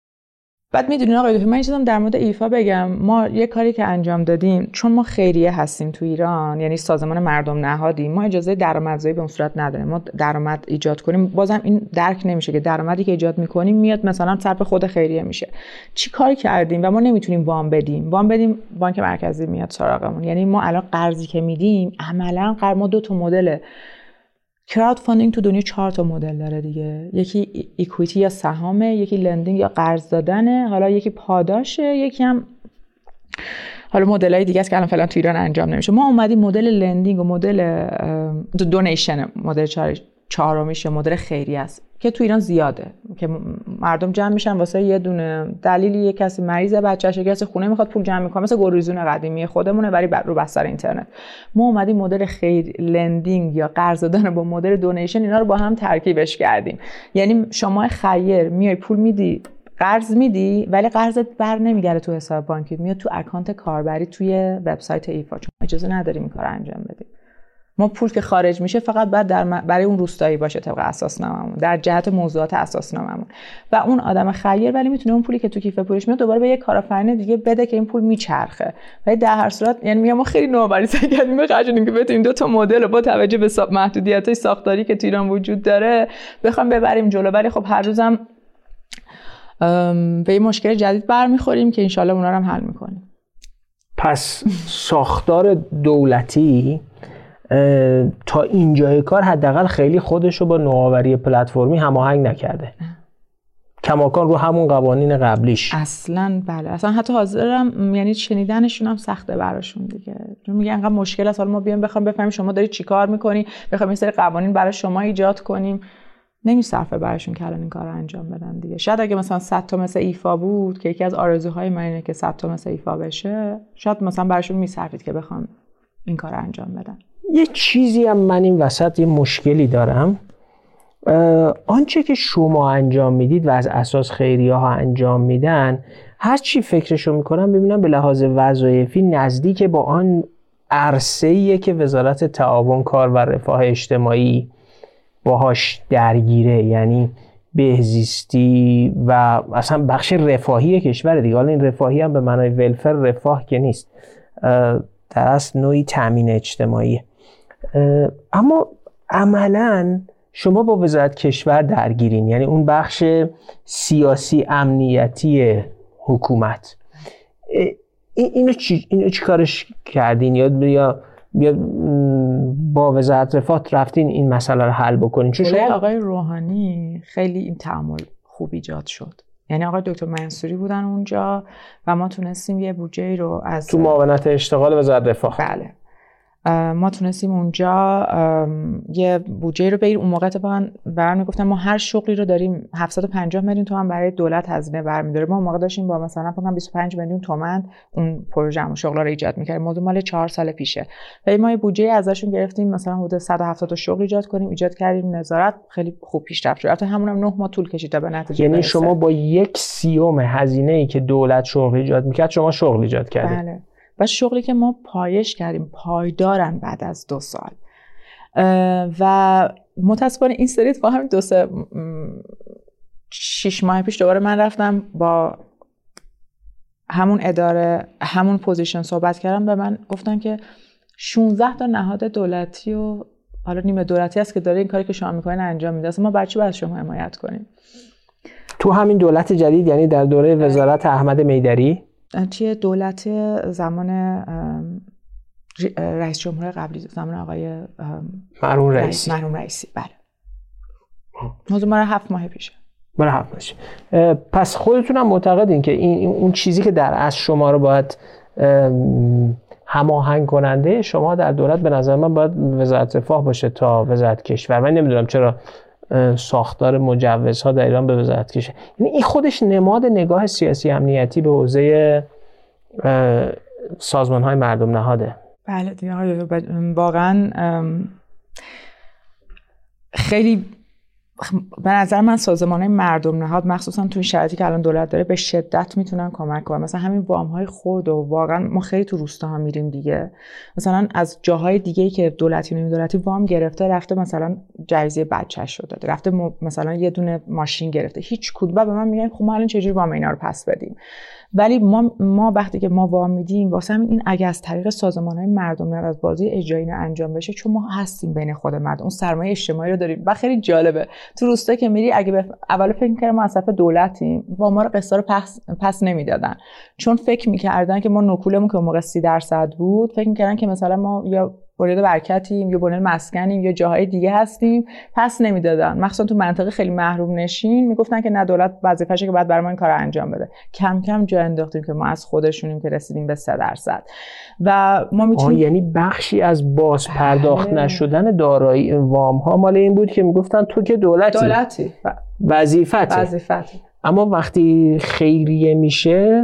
بعد میدونین آقای دکتر من یه چیزم در مورد ایفا بگم. ما یه کاری که انجام دادیم چون ما خیریه هستیم تو ایران، یعنی سازمان مردم نهادی، ما اجازه درآمدزایی به اون صورت نداریم. ما درآمد ایجاد کنیم بازم این درک نمیشه که درآمدی که ایجاد میکنیم میاد مثلا صرف خود خیریه میشه. چی کاری کردیم و ما نمیتونیم وام بدیم؟ وام بدیم بانک مرکزی میاد سراغمون. یعنی ما الان قرضی که میدیم عملاً قرض ما دو تا مدل کراود فاندینگ تو دنیا چهار تا مدل داره دیگه. یکی ایکویتی یا سهامه، یکی لندینگ یا قرض دادنه، حالا یکی پاداشه، یکی هم حالا مدل‌های دیگه است که الان فعلا تو ایران انجام نمیشه. ما اومدیم مدل لندینگ و مدل دونیشن، مدل چهارمیش یا مدل خیریه است که تو ایران زیاده که مردم جمع میشن واسه یه دونه دلیلی، یه کسی مریضه، بچه‌ش، کسی خونه میخواد پول جمع میکنه، مثل گلریزون قدیمی خودمونه ولی رو بستر اینترنت. ما اومدیم مدل خیر لندینگ یا قرض دادن با مدل دونیشن اینا رو با هم ترکیبش کردیم. یعنی شما خیر میای پول میدی، قرض میدی، ولی قرضت بر نمیگره تو حساب بانکیت، میاد تو اکانت کاربری توی وبسایت ایفا. چون اجازه نداریم این کارو انجام بدیم. ما پول که خارج میشه فقط باید در م... برای اون روستایی باشه طبق اساسنامه‌مون، در جهت موضوعات اساسنامه‌مون. و اون آدم خیر ولی میتونه اون پولی که تو کیف پولش میاد دوباره به یک کارآفرین دیگه بده که این پول میچرخه. ولی در هر صورت یعنی میگم ما خیلی نوآوری کردیم به خاطر اینکه بتونیم دو تا مدل با توجه به محدودیت‌های ساختاری که تو ایران وجود داره بخوام ببریم جلو. ولی خب هر روزم به این مشکل جدید برمیخوریم که انشالله اونا رو هم حل میکنیم. پس ساختار دولتی تا اینجای کار حداقل خیلی خودش رو با نوآوری پلتفرمی هماهنگ نکرده، کماکان رو همون قوانین قبلیش. اصلا بله، اصلا حتی حاضرم یعنی شنیدنشون هم سخته براشون دیگه، چون میگن انقدر مشکل است حالا ما بیام بخوام بفهمیم شما داری چیکار میکنی، بخوام این سری قوانین برای شما ایجاد کنیم، نمیصرفه براشون که الان این کارو انجام بدن دیگه. شاید اگه مثلا صد تا مثل ایفا بود که یکی از آرزوهای من اینه که صد تا مثل ایفا بشه، شاید مثلا براشون میصرفید که بخوام این کارو انجام بدن. یه چیزی هم من این وسط یه مشکلی دارم، آنچه که شما انجام میدید و از اساس خیریه ها انجام میدن، هر چی فکرشو میکنم ببینم به لحاظ وظایفی نزدیک با آن عرصه‌ایه که وزارت تعاون کار و رفاه اجتماعی باهاش درگیره، یعنی بهزیستی و اصلا بخش رفاهی کشور دیگه. حالا این رفاهی هم به معنای ولفر رفاه که نیست، در اصل نوعی تامین اجتماعی. اما عملاً شما با وزارت کشور درگیرین، یعنی اون بخش سیاسی امنیتی حکومت. اینو چی اینو چی کارش کردین یا یا یا با وزارت رفاه رفتین این مسئله رو حل بکنین؟ چون شما آقای روحانی خیلی این تعامل خوب ایجاد شد، یعنی آقای دکتر منصوری بودن اونجا و ما تونستیم یه بودجه رو از تو معاونت اشتغال وزارت رفاه بله ما تونستیم اونجا یه بودجه رو بگیریم. اون موقع اتفاقا برام میگفتن ما هر شغلی رو داریم هفتصد و پنجاه میلیون تومان برای دولت هزینه برمی‌داره. ما اون موقع داشتیم با مثلا فکر کنم بیست و پنج میلیون تومان اون پروژه و شغلا رو ایجاد می‌کردیم. موضوع مال چهار سال پیشه. و ما یه بودجه ازشون گرفتیم مثلا حدود صد و هفتاد تا شغل ایجاد کنیم، ایجاد کردیم، نظارت خیلی خوب پیشرفت شد. البته همون هم نه ماه طول کشید تا به نتیجه یعنی برسه. شما با یک سیوم هزینه‌ای که دولت شغل ایجاد می‌کرد شما شغل ایجاد کردید. بله. و شغلی که ما پایش کردیم پایدارن بعد از دو سال و متاسفانه این سری با همین دو سه شش ماه پیش دوباره من رفتم با همون اداره همون پوزیشن صحبت کردم. به من گفتن که شانزده تا نهاد دولتی و حالا نیمه دولتی هست که داره این کاری که شما میکنین انجام میده، اصلا ما برای چی باید شما حمایت کنیم؟ تو همین دولت جدید، یعنی در دوره وزارت احمد میدری، توی دولت زمان رئیس جمهور قبلی، زمان آقای مرحوم رئیسی. مرحوم رئیسی بله. موضوع ما هفت ماه پیشه. برای هفت ماه. پس خودتون هم معتقدین که این اون چیزی که در اصل شما رو باید هماهنگ کننده شما در دولت به نظر من باید وزارت رفاه باشه تا وزارت کشور. من نمیدونم چرا ساختار مجوزها در ایران به وزارت کشور. یعنی این خودش نماد نگاه سیاسی امنیتی به حوزه سازمان‌های مردم نهاده. بله دیگه واقعا خیلی به نظر من سازمان‌های مردم نهاد مخصوصا تو این شرایطی که الان دولت داره به شدت میتونن کمک کنن. مثلا همین وام‌های خرد و واقعا ما خیلی تو روستاها میریم دیگه، مثلا از جاهای دیگه‌ای که دولتی و نیم دولتی وام گرفته رفته مثلا جایزه بچه‌ش رو داده، رفته مثلا یه دونه ماشین گرفته، هیچ کدوم به من میگن خب ما الان چجوری وام اینا رو پس بدیم؟ ولی ما ما وقتی که ما وام میدیم واسه همین این اگه از طریق سازمان‌های مردم نهاد از بازی اجرایی انجام بشه، چون ما هستیم بین خود مردم، اون سرمایه اجتماعی رو داریم. و خیلی جالبه تو روستا که میری اگه به اول فکر می‌کردم ما از طرف دولتیم، با ما رو قسطا رو پس پس نمیدادن، چون فکر می‌کردن که ما نکولمون که موقع سی درصد بود، فکر می‌کردن که مثلا ما یا بنیاد برکتیم یا بنیاد مسکنیم یا جاهای دیگه هستیم، پس نمیدادن. مخصوصا تو منطقه خیلی محروم نشین میگفتن که نه دولت وظیفه‌شه که بعد برای ما این کارو انجام بده. کم کم جا انداختیم که ما از خودشونیم که رسیدیم به سه درصد و ما میتونیم. یعنی بخشی از باز پرداخت بله. نشدن دارایی وام ها مال این بود که میگفتن تو که دولتی دولتی وظیفته وظیفته اما وقتی خیریه میشه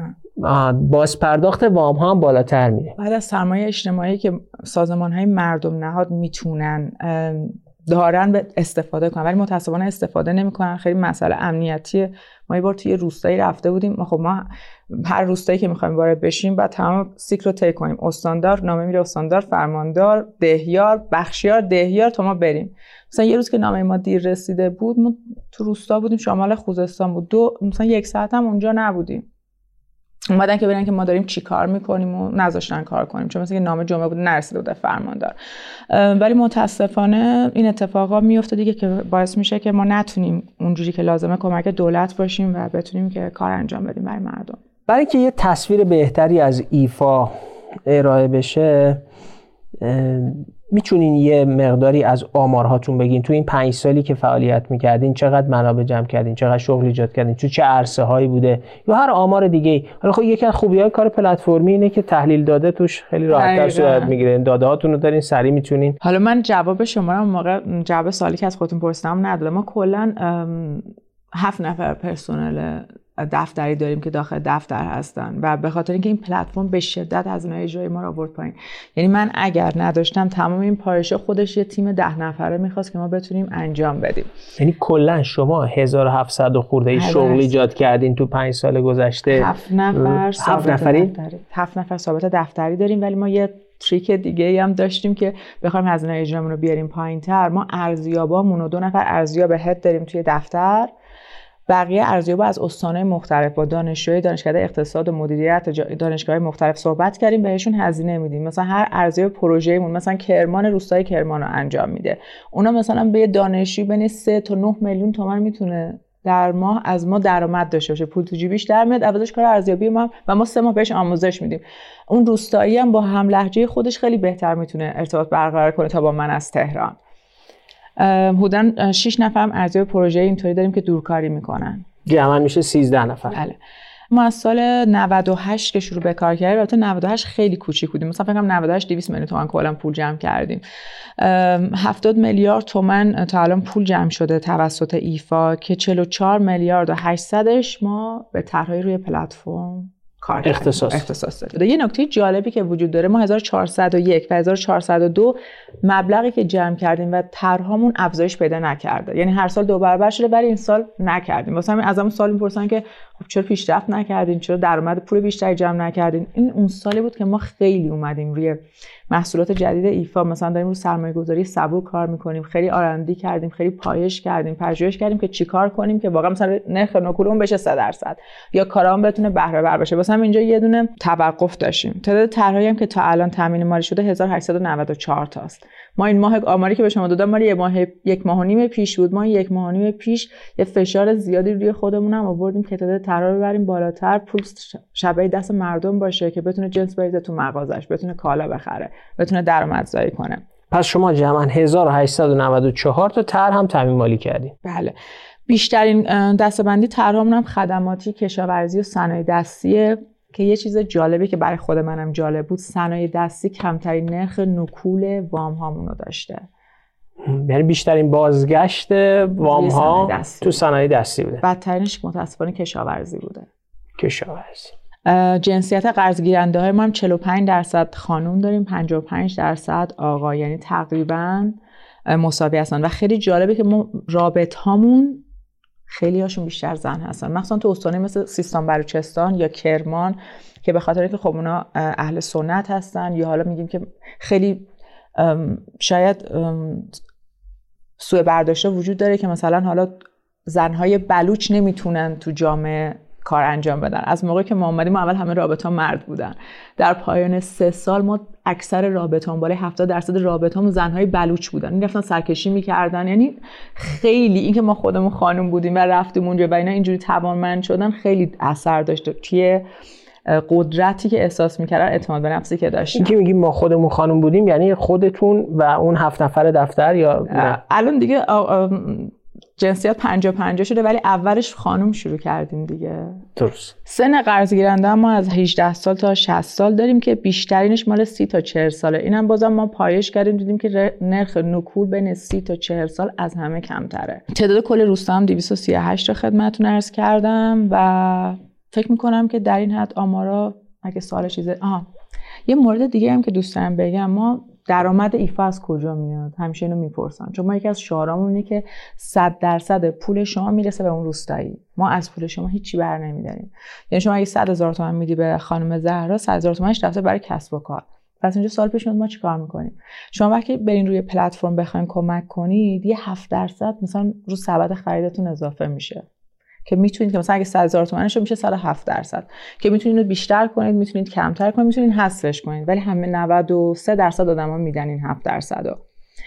باز پرداخت وام ها هم بالاتر میره. بعد از سرمایه اجتماعی که سازمان‌های مردم نهاد میتونن دارن به استفاده کنن ولی متأسفانه استفاده نمیکنن، خیلی مسئله امنیتیه. ما یه بار توی روستایی رفته بودیم، خب ما هر روستایی که میخوایم وارد بشیم بعد تمام سیکل رو طی کنیم، استاندار، نامه میره استاندار، فرماندار، دهیار، بخشیار، دهیار تا ما بریم. مثلا یه روز که نامه ما دیر رسیده بود، ما تو روستا بودیم، شمال خوزستان بود، دو مثلا یک ساعت هم اونجا نبودیم. اومدن که ببینن که ما داریم چی کار میکنیم و نذاشتن کار کنیم، چون مثلا نامه جمعه بود نرسیده بود فرماندار. ولی متاسفانه این اتفاقا میفته دیگه که باعث میشه که ما نتونیم اونجوری که لازمه کمک دولت باشیم و بتونیم که کار انجام بدیم برای مردم. برای که یه تصویر بهتری از ایفا ارائه بشه، میتونین یه مقداری از آمارهاتون بگین؟ تو این پنج سالی که فعالیت میکردین چقدر منابع جمع کردین، چقدر شغل ایجاد کردین، تو چه عرصه هایی بوده یا هر آمار دیگه؟ حالا خب یکی از خوبی‌های کار پلتفرمی اینه که تحلیل داده توش خیلی راحت‌تر صورت میگیره، داده هاتون رو دارین سریع میتونین. حالا من جواب شما رو موقع جواب سوالی که از خودتون پرسیدم ندادم. ما کلا هفت نفر پرسنل دفتری داریم که داخل دفتر هستن و به خاطر اینکه این پلتفرم به شدت هزینه اجرایی ما رو آورد پایین. یعنی من اگر نداشتم تمام این پایشه خودش یه تیم ده نفره میخواست که ما بتونیم انجام بدیم. یعنی کلا شما هزار و هفتصد خورده ای شغل ایجاد کردین تو پنج سال گذشته. هفت نفر هفت نفری هفت نفر ثابت دفتری داریم، ولی ما یه تریک دیگه ای هم داشتیم که بخوایم هزینه اجرامون رو بیاریم پایین‌تر. ما ارزیابامون و دو نفر ارزیاب هد داریم توی دفتر، بقیه ارزیابا از استان‌های مختلف با دانشجوی دانشکده اقتصاد و مدیریت دانشگاه‌های مختلف صحبت کردیم، بهشون هزینه میدیم. مثلا هر ارزیاب پروژه‌مون مثلا کرمان، روستای کرمان رو انجام میده، اونا مثلا به دانشجوی بین سه تا نه میلیون تومان میتونه در ماه از ما درآمد داشته باشه، پول تو جیبش در میاد، عوضش کار ارزیابی ما و ما سه ماه بهش آموزش میدیم. اون روستایی هم با هم لهجه خودش خیلی بهتر میتونه ارتباط برقرار کنه تا با من از تهران. حدوداً شش نفر هم ارزیاب پروژه اینطوری داریم که دورکاری میکنن. جمع میشه سیزده نفر. بله. ما از سال نود و هشت که شروع به کار کردیم، البته نود و هشت خیلی کوچیک بودیم، مثلا فکر کنم نود و هشت دویست میلیون تومان کلا پول جمع کردیم. هفتاد میلیارد تومان تا الان پول جمع شده توسط ایفا که چهل و چهار میلیارد و هشتصدش ما به طرحهای روی پلتفرم کار اختصاص اختصاص داده. یه نکته جالبی که وجود داره، ما هزار و چهارصد و یک و هزار و چهارصد و دو مبلغی که جمع کردیم و طرحمون افزایش پیدا نکرده، یعنی هر سال دو برابر شده ولی این سال نکردیم. واسه همین از همون سال میپرسن که خب چرا پیشرفت نکردین، چرا درآمد پول بیشتری جمع نکردین. این اون سالی بود که ما خیلی اومدیم روی محصولات جدید ایفا، مثلا داریم رو سرمایه‌گذاری صبور کار می‌کنیم، خیلی آرندی کردیم، خیلی پایش کردیم، پژوهش کردیم که چیکار کنیم که واقعا مثلا نرخ نکولمون بشه سه درصد یا کارام بتونه بهره ور بشه. واسه همین اینجا یه دونه توقف داشتیم. تعداد طرحی هم که تا الان تامین مالی شده هزار و هشتصد و نود و چهار تاست. ما این ماه آماری که به شما دادم مالی یک ماه یک ماه و نیم پیش بود. ما یک ماه و نیم پیش یه فشار زیادی روی خودمون هم آوردیم که تعداد طرح رو ببریم بالاتر، پول شبیه دست مردم باشه که بتونه جنس بریزه تو مغازش، بتونه کالا بخره، بتونه درآمدزایی کنه. پس شما جمعاً هزار و هشتصد و نود و چهار تا طرح هم تامین مالی کردین. بله. بیشترین دسته‌بندی طرحمون هم خدماتی، کشاورزی و صنایع دستیه که یه چیز جالبی که برای خود منم جالب بود، صنایع دستی کمترین نرخ نکول وام هامون رو داشته. یعنی بیشترین بازگشت وام ها تو صنایع دستی بوده. بدترینش متاسفانه کشاورزی بوده. کشاورزی. جنسیت قرض گیرنده های ما هم چهل و پنج درصد خانم داریم، پنجاه و پنج درصد آقا، یعنی تقریبا مساوی هستن. و خیلی جالبه که ما رابط هامون خیلی هاشون بیشتر زن هستن، مثلا تو استانه مثل سیستان بلوچستان یا کرمان که به خاطر اینکه خب اونا اهل سنت هستن، یا حالا میگیم که خیلی شاید سوء برداشته وجود داره که مثلا حالا زنهای بلوچ نمیتونن تو جامعه کار انجام بدن. از موقعی که ما اومدیم اول همه رابطه‌ها مرد بودن، در پایان سه سال ما اکثر رابطه‌ها بالای هفتاد درصد رابطه‌ها زنهای بلوچ بودن، میرفتن سرکشی میکردن. یعنی خیلی اینکه ما خودمون خانم بودیم و رفتیم اونجا و اینا اینجوری توانمند شدن خیلی اثر داشت توی قدرتی که احساس میکردن، اعتماد به نفسی که داشتن. اینکه میگیم ما خودمون خانم بودیم یعنی خودتون و اون هفت نفر دفتر یا الان دیگه جنسیت پنجاه پنجاه شده ولی اولش خانم شروع کردیم دیگه. درست. سن قرض گیرنده ما از هجده سال تا شصت سال داریم که بیشترینش مال سی تا چهل ساله. اینم بازم ما پایش کردیم، دیدیم که نرخ نکول بین سی تا چهل سال از همه کمتره. تعداد کل روستا هم دویست و سی و هشت تا خدمتتون عرض کردم و فکر میکنم که در این حد آمارا اگه سوال چیزه. آها یه مورد دیگه هم که دوست دارم بگم، ما درآمد ایفا از کجا میاد؟ همیشه اینو میپرسن، چون ما یکی از شعارامون اینه که صد درصد پول شما میرسه به اون روستایی، ما از پول شما هیچی بر نمیداریم. یعنی شما اگه صد هزار تومان میدی به خانم زهرا، صد هزار تومانش رفته برای کسب و کار. پس اینجا سال پیش میاد ما چیکار میکنیم؟ شما وقتی برین روی پلتفرم بخواید کمک کنید، یه هفت درصد مثلا رو سبد خریدتون اضافه میشه که میتونید که مثلا اگه صد هزار تومانش میشه صد و هفت درصد که میتونید اینو بیشتر کنید، میتونید کمتر کنید، میتونید حذفش کنید، ولی همه نود و سه درصد آدما میدن این هفت درصد رو.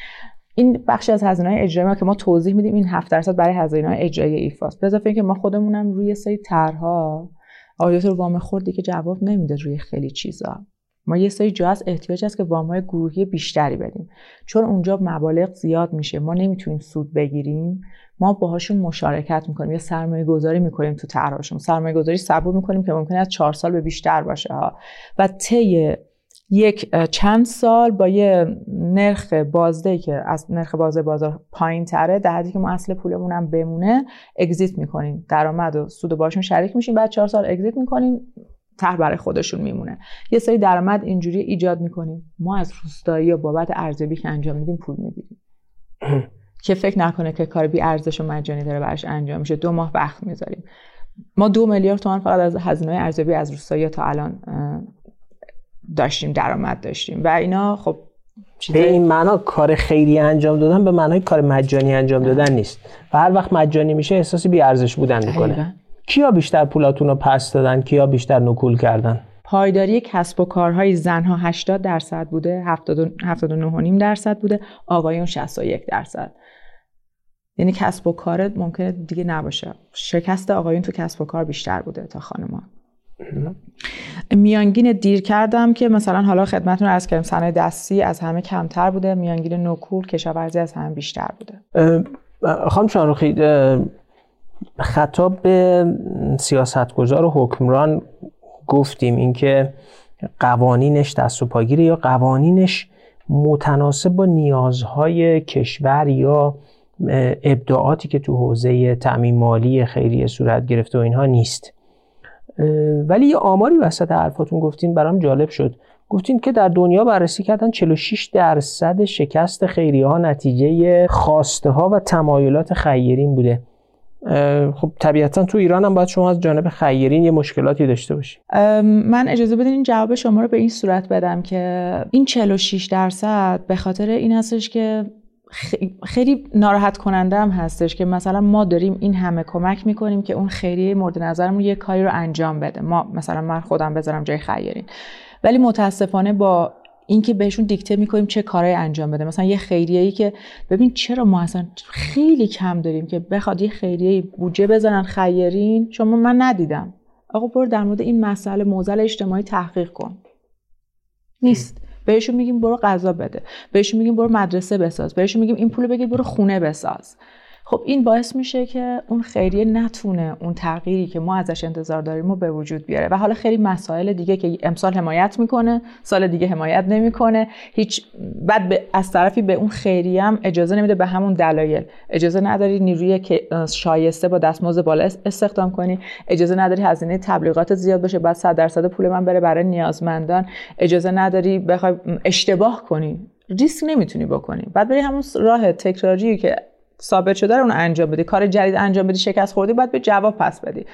این بخشی از هزینه‌های اجرایی که ما توضیح میدیم، این هفت درصد برای هزینه‌های اجرایی ایفاست. به اضافه اینکه ما خودمونم روی سری طرح‌ها آدیتور وام خردی که جواب نمیده روی خیلی چیزا. ما یه سری جا هست احتیاج هست که وام‌های گروهی بیشتری بدیم، چون اونجا مبالغ زیاد میشه، ما نمیتونیم سود بگیریم، ما باهاشون مشارکت میکنیم یا سرمایه گذاری میکنیم تو طرحشون. سرمایه گذاری صبور میکنیم که ممکنه از چهار سال به بیشتر باشه ها، و طی یک چند سال با یه نرخ بازدهی که از نرخ بازده بازار پایین تره، در حدی که ما اصل پولمون هم بمونه، اگزییت میکنیم، درآمد و سود باشون شریک میشیم، بعد چهار سال اگزییت میکنیم، طرح برای خودشون میمونه. یه سری درآمد اینجوری ایجاد میکنیم. ما از روستایی و بابت ارزیابی که انجام میدیم پول میگیریم که فکر نکنه که کار بی ارزش و مجانی داره براش انجام میشه. دو ماه وقت میذاریم. ما دو میلیارد تومان فقط از هزینه‌های ارزیابی از روستایی تا الان داشتیم، درآمد داشتیم و اینا خب به این معنا کار خیری انجام دادن به معنای کار مجانی انجام دادن نیست و هر وقت مجانی میشه احساس بی ارزش بودن میکنه. کیا بیشتر پولاتون رو پس دادن؟ کیا بیشتر نکول کردن؟ پایداری کسب و کارهای زنها هشتاد درصد بوده، هفتاد و نه و نیم درصد بوده، آقایون شصت و یک درصد. یعنی کسب و کارت ممکنه دیگه نباشه. شکست آقایون تو کسب و کار بیشتر بوده تا خانم‌ها. میانگین دیر کردم که مثلا حالا خدمتتون عرض کردم صنایع دستی از همه کمتر بوده، میانگین نکول کشاورزی از همه بیشتر بوده. خانم شاهرخی، خطاب به سیاستگزار و حکمران گفتیم اینکه قوانینش دست و پاگیره یا قوانینش متناسب با نیازهای کشور یا ابداعاتی که تو حوزه تأمین مالی خیریه صورت گرفته و اینها نیست. ولی یه آماری وسط حرفاتون گفتین برام جالب شد. گفتین که در دنیا بررسی کردن چهل و شش درصد شکست خیریه ها نتیجه خواسته ها و تمایلات خیرین بوده. خب طبیعتا تو ایران هم باید شما از جانب خیرین یه مشکلاتی داشته باشی. من اجازه بدین این جواب شما رو به این صورت بدم که این چهل و شش درصد به خاطر این هستش که خیلی ناراحت کننده هم هستش که مثلا ما داریم این همه کمک میکنیم که اون خیریه مورد نظرمون یه کاری رو انجام بده. ما مثلا من خودم بذارم جای خیرین، ولی متاسفانه با اینکه بهشون دیکته میکنیم چه کارایی انجام بده. مثلا یه خیریه‌ای که ببین چرا ما اصلا خیلی کم داریم که بخواد یه خیریه‌ای بودجه بزنن خیرین، شما من ندیدم. آقا برو در مورد این مسئله معضل اجتماعی تحقیق کن. نیست. بهشون میگیم برو غذا بده، بهشون میگیم برو مدرسه بساز، بهشون میگیم این پولو بگیر برو خونه بساز. خب این باعث میشه که اون خیریه نتونه اون تغییری که ما ازش انتظار داریم رو به وجود بیاره. و حالا خیلی مسائل دیگه که امسال حمایت میکنه، سال دیگه حمایت نمیکنه، هیچ بعد به از طرفی به اون خیریه هم اجازه نمیده به همون دلایل. اجازه نداری نیروی که شایسته با دستمزد بالا استخدام کنی، اجازه نداری هزینه تبلیغات زیاد باشه بعد صد درصد پول من بره برای نیازمندان، اجازه نداری بخوای اشتباه کنی، ریسک نمیتونی بکنی، بعد بری همون راه تکراری که ثابت شده رو اون انجام بدی، کار جدید انجام بدی، شکست خوردی باید به جواب پس بدی.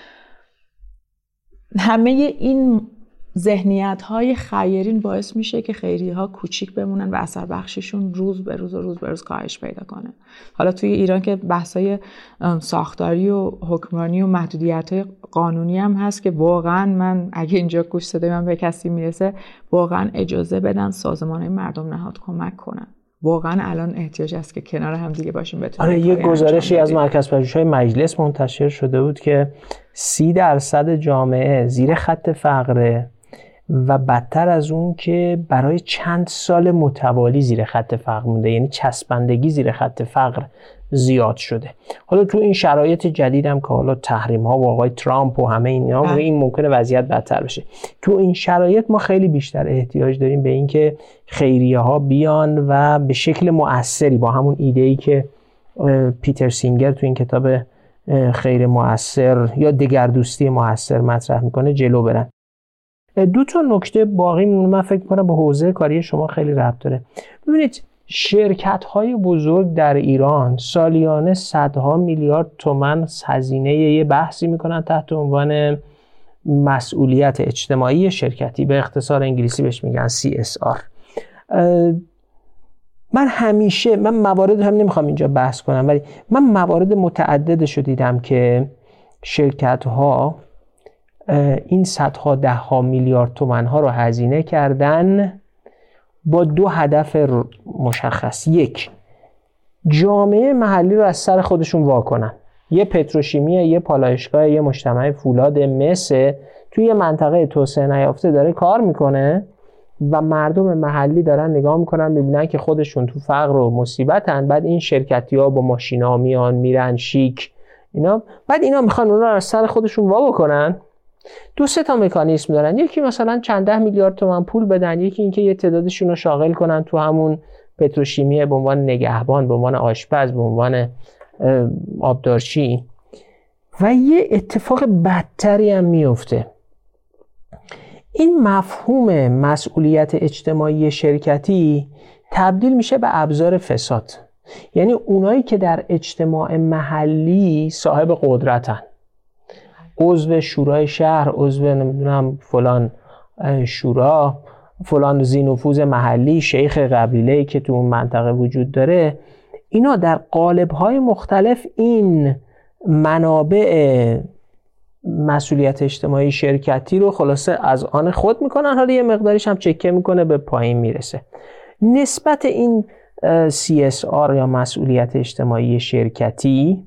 همه این ذهنیت‌های خیرین باعث میشه که خیریه‌ها کوچیک بمونن و اثر بخشیشون روز به روز و روز به روز کاهش پیدا کنه. حالا توی ایران که بحث‌های ساختاری و حکمرانی و محدودیت‌های قانونی هم هست که واقعا من اگه اینجا گوش صدای من به کسی میرسه واقعا اجازه بدن سازمان‌های مردم نهاد کمک کنن. واقعا الان احتیاج است که کنار هم دیگه باشیم بتونیم. آره، یه گزارشی از مرکز پژوهش‌های مجلس منتشر شده بود که سی درصد جامعه زیر خط فقر و بدتر از اون که برای چند سال متوالی زیر خط فقر مونده، یعنی چسبندگی زیر خط فقر زیاد شده. حالا تو این شرایط جدید هم که حالا تحریم ها و آقای ترامپ و همه اینا این ممکنه وضعیت بدتر بشه. تو این شرایط ما خیلی بیشتر احتیاج داریم به این که خیریه ها بیان و به شکل مؤثری با همون ایده‌ای که پیتر سینگر تو این کتاب خیر مؤثر یا دگردوستی مؤثر مطرح میکنه جلو برن. دو تا نکته باقی من فکر کنم به حوزه کاری شما خیلی ربط داره. ببینید شرکت‌های بزرگ در ایران سالیانه صدها میلیارد تومان هزینه یه بحثی میکنن تحت عنوان مسئولیت اجتماعی شرکتی، به اختصار انگلیسی بهش میگن سی اس آر. من همیشه من موارد هم نمیخوام اینجا بحث کنم، ولی من موارد متعددش رو دیدم که شرکت‌ها این صدها دهها میلیارد تومان ها رو هزینه کردن با دو هدف مشخص. یک، جامعه محلی رو از سر خودشون واکنن. یه پتروشیمی، یه پالایشگاه، یه مجتمع فولاد مس توی یه منطقه توسعه نیافته داره کار میکنه و مردم محلی دارن نگاه میکنن ببینن که خودشون تو فقر و مصیبتن، بعد این شرکتی ها با ماشینا میان میرن شیک اینا، بعد اینا میخوان اونا رو از سر خودشون وا بکنن. دو سه تا مکانیزم دارن، یکی مثلا چند ده میلیارد تومان پول بدن، یکی اینکه یه تعدادشون رو شاغل کنن تو همون پتروشیمی به عنوان نگهبان، به عنوان آشپز، به عنوان آبدارچی. و یه اتفاق بدتری هم میفته. این مفهوم مسئولیت اجتماعی شرکتی تبدیل میشه به ابزار فساد. یعنی اونایی که در اجتماع محلی صاحب قدرتن، عضو شورای شهر، عضو نمیدونم فلان شورا، فلان ذی‌نفوذ محلی، شیخ قبیله‌ای که تو اون منطقه وجود داره، اینا در قالب‌های مختلف این منابع مسئولیت اجتماعی شرکتی رو خلاصه از آن خود میکنن، حالا یه مقداریش هم چکه میکنه به پایین میرسه. نسبت این سی اس آر یا مسئولیت اجتماعی شرکتی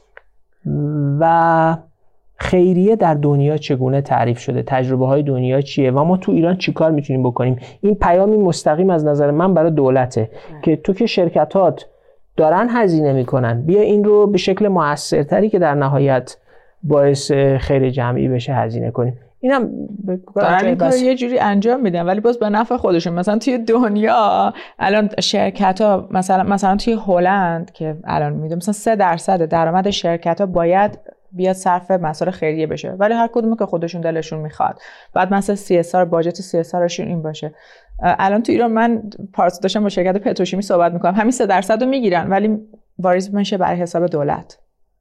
و خیریه در دنیا چگونه تعریف شده، تجربه های دنیا چیه و ما تو ایران چیکار میتونیم بکنیم؟ این پیامی مستقیم از نظر من برای دولته که تو که شرکتات دارن هزینه میکنن، بیا این رو به شکل مؤثرتری که در نهایت باعث خیر جمعی بشه هزینه کنیم. اینم دارن این کار یه جوری انجام میدن ولی باز به نفع خودشون. مثلا توی دنیا الان شرکت ها مثلا مثلا توی هلند که الان میدونم مثلا سه درصد درآمد شرکت ها باید بیاد صرف مسائل خیریه بشه، ولی هر کدوم که خودشون دلشون میخواد بعد مثلا سی اس آر باجت سی اس آرشون این باشه. الان تو ایران من پارسال داشتم با شرکت پتروشیمی صحبت میکنم، همین سه درصد رو میگیرن ولی واریز میشه برای حساب دولت.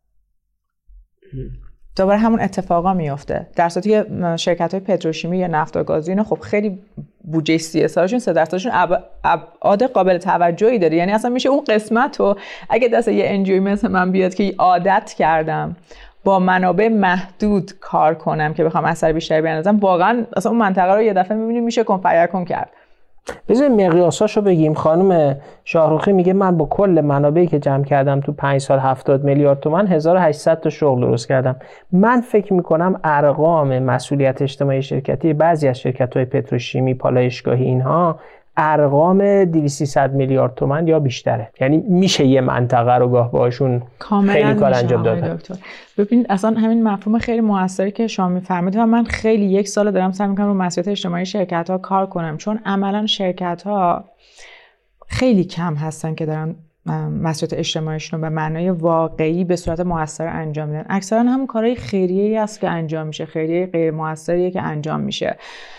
دوباره همون اتفاقا میفته در صورتی که شرکت‌های پتروشیمی یا نفت و گاز اینا خب خیلی بودجه سی اس آرشون سه درصدشون ابعاد قابل توجهی داره. یعنی اصلا میشه اون قسمت رو اگه دست یه انجوی مثل من بیاد که عادت کردم با منابع محدود کار کنم که بخوام اثر بیشتری بیاندازم، واقعا اصلا اون منطقه رو یه دفعه می‌بینیم میشه کن فیکن کرد. بذاریم مقیاساشو بگیم. خانم شاهروخی میگه من با کل منابعی که جمع کردم تو پنج سال هفتاد میلیارد تومان هزار و هشتصد تا شغل درست کردم. من فکر میکنم ارقام مسئولیت اجتماعی شرکتی بعضی از شرکت‌های پتروشیمی، پالایشگاهی اینها ارقام دویست سیصد میلیارد تومان یا بیشتره. یعنی میشه یه منطقه رو گاه باشون خیلی کار انجام دادن. ببین اصلا همین مفهوم خیلی موثری که شما میفرمایید و من خیلی یک سال دارم سعی میکنم رو مسئولیت اجتماعی شرکت ها کار کنم، چون عملا شرکت ها خیلی کم هستن که دارن مسئولیت اجتماعیشون رو به معنای واقعی به صورت موثر انجام میدن. اکثرا همون کارهای خیریه‌ای است که انجام میشه، خیریه غیر موثریه که انجام میشه.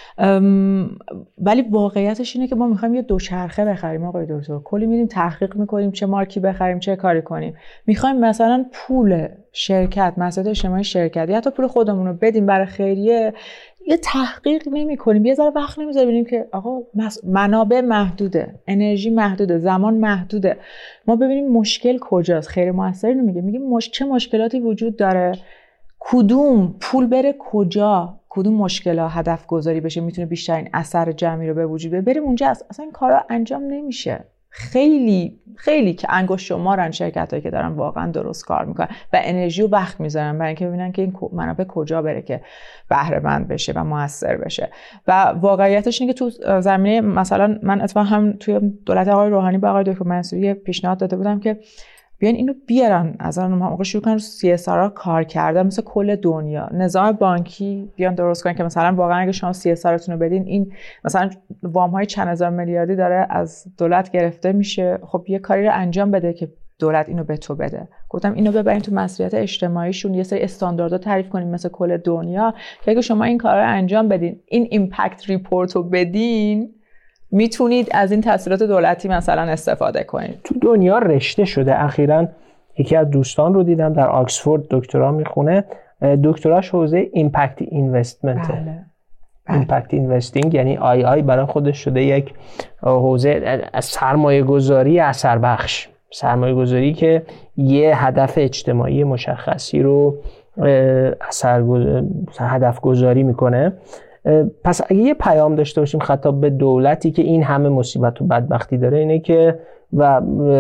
ولی واقعیتش اینه که ما میخوایم یه دوچرخه بخریم آقای دکتر، کلی میریم تحقیق میکنیم چه مارکی بخریم چه کاری کنیم، میخوایم مثلا پول شرکت، مسئله اجتماعی شرکت یا حتی پول خودمون رو بدیم برای خیریه، یه تحقیق نمی‌کنیم، یه ذره وقت نمیذاریم ببینیم که آقا منابع محدوده، انرژی محدوده، زمان محدوده، ما ببینیم مشکل کجاست. خیر موثری نمیگه، میگیم مش... چه مشکلاتی وجود داره، کدوم پول بره کجا، کدوم مشکلات هدف گذاری بشه میتونه بیشترین اثر جمعی رو به وجود بیاره، بریم اونجا. اصلا این کارا انجام نمیشه. خیلی خیلی که انگشت شمارن شرکتایی که دارن واقعا درست کار میکنن و انرژی و وقت میذارن برای اینکه ببینن که این منابع کجا بره که بهره مند بشه و موثر بشه. و واقعیتش اینه که تو زمینه مثلا من اتفاقا هم توی دولت آقای روحانی با آقای دکتر منصوری پیشنهاد داده بودم که بیان اینو بیارن، از اون موقع شروع کنن رو سی اس آر کار کردن مثل کل دنیا. نظام بانکی بیان درست کنن که مثلا واقعا اگه شما سی اس آرتون رو بدین، این مثلا وام های چند هزار میلیاردی داره از دولت گرفته میشه، خب یه کاری رو انجام بده که دولت اینو به تو بده. گفتم اینو ببرین تو مسئولیت اجتماعیشون، یه سری استانداردها تعریف کنین مثل کل دنیا که اگه شما این کارا رو انجام بدین، این ایمپکت ریپورت رو بدین، میتونید از این تسهیلات دولتی مثلا استفاده کنید. تو دنیا رشته شده. اخیراً یکی از دوستان رو دیدم در آکسفورد دکترا میخونه، دکتراش حوزه ایمپکت اینوستمنت. بله. ایمپکت اینوستینگ یعنی آی آی برای خودش شده یک حوزه از سرمایه گذاری اثر بخش، سرمایه گذاری که یه هدف اجتماعی مشخصی رو اثر هدف گذاری میکنه. پس اگه یه پیام داشته باشیم خطاب به دولتی که این همه مصیبت و بدبختی داره، اینه که و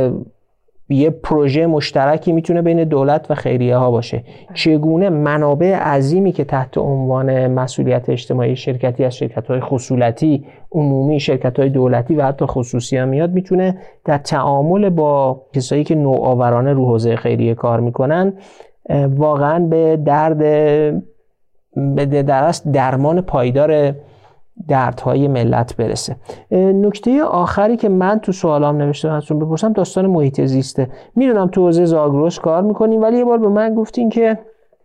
یه پروژه مشترکی میتونه بین دولت و خیریه ها باشه، چگونه منابع عظیمی که تحت عنوان مسئولیت اجتماعی شرکتی از شرکت های خصولتی، عمومی، شرکت های دولتی و حتی خصوصی هم میاد، میتونه در تعامل با کسایی که نوآورانه رو حوزه خیریه کار میکنن واقعا به درد به درست درمان پایدار دردهای ملت برسه. نکته آخری که من تو سوالام نوشتم ازتون بپرسم داستان محیط زیسته. میدونم تو حوزه زاگرس کار میکنین، ولی یه بار به من گفتین که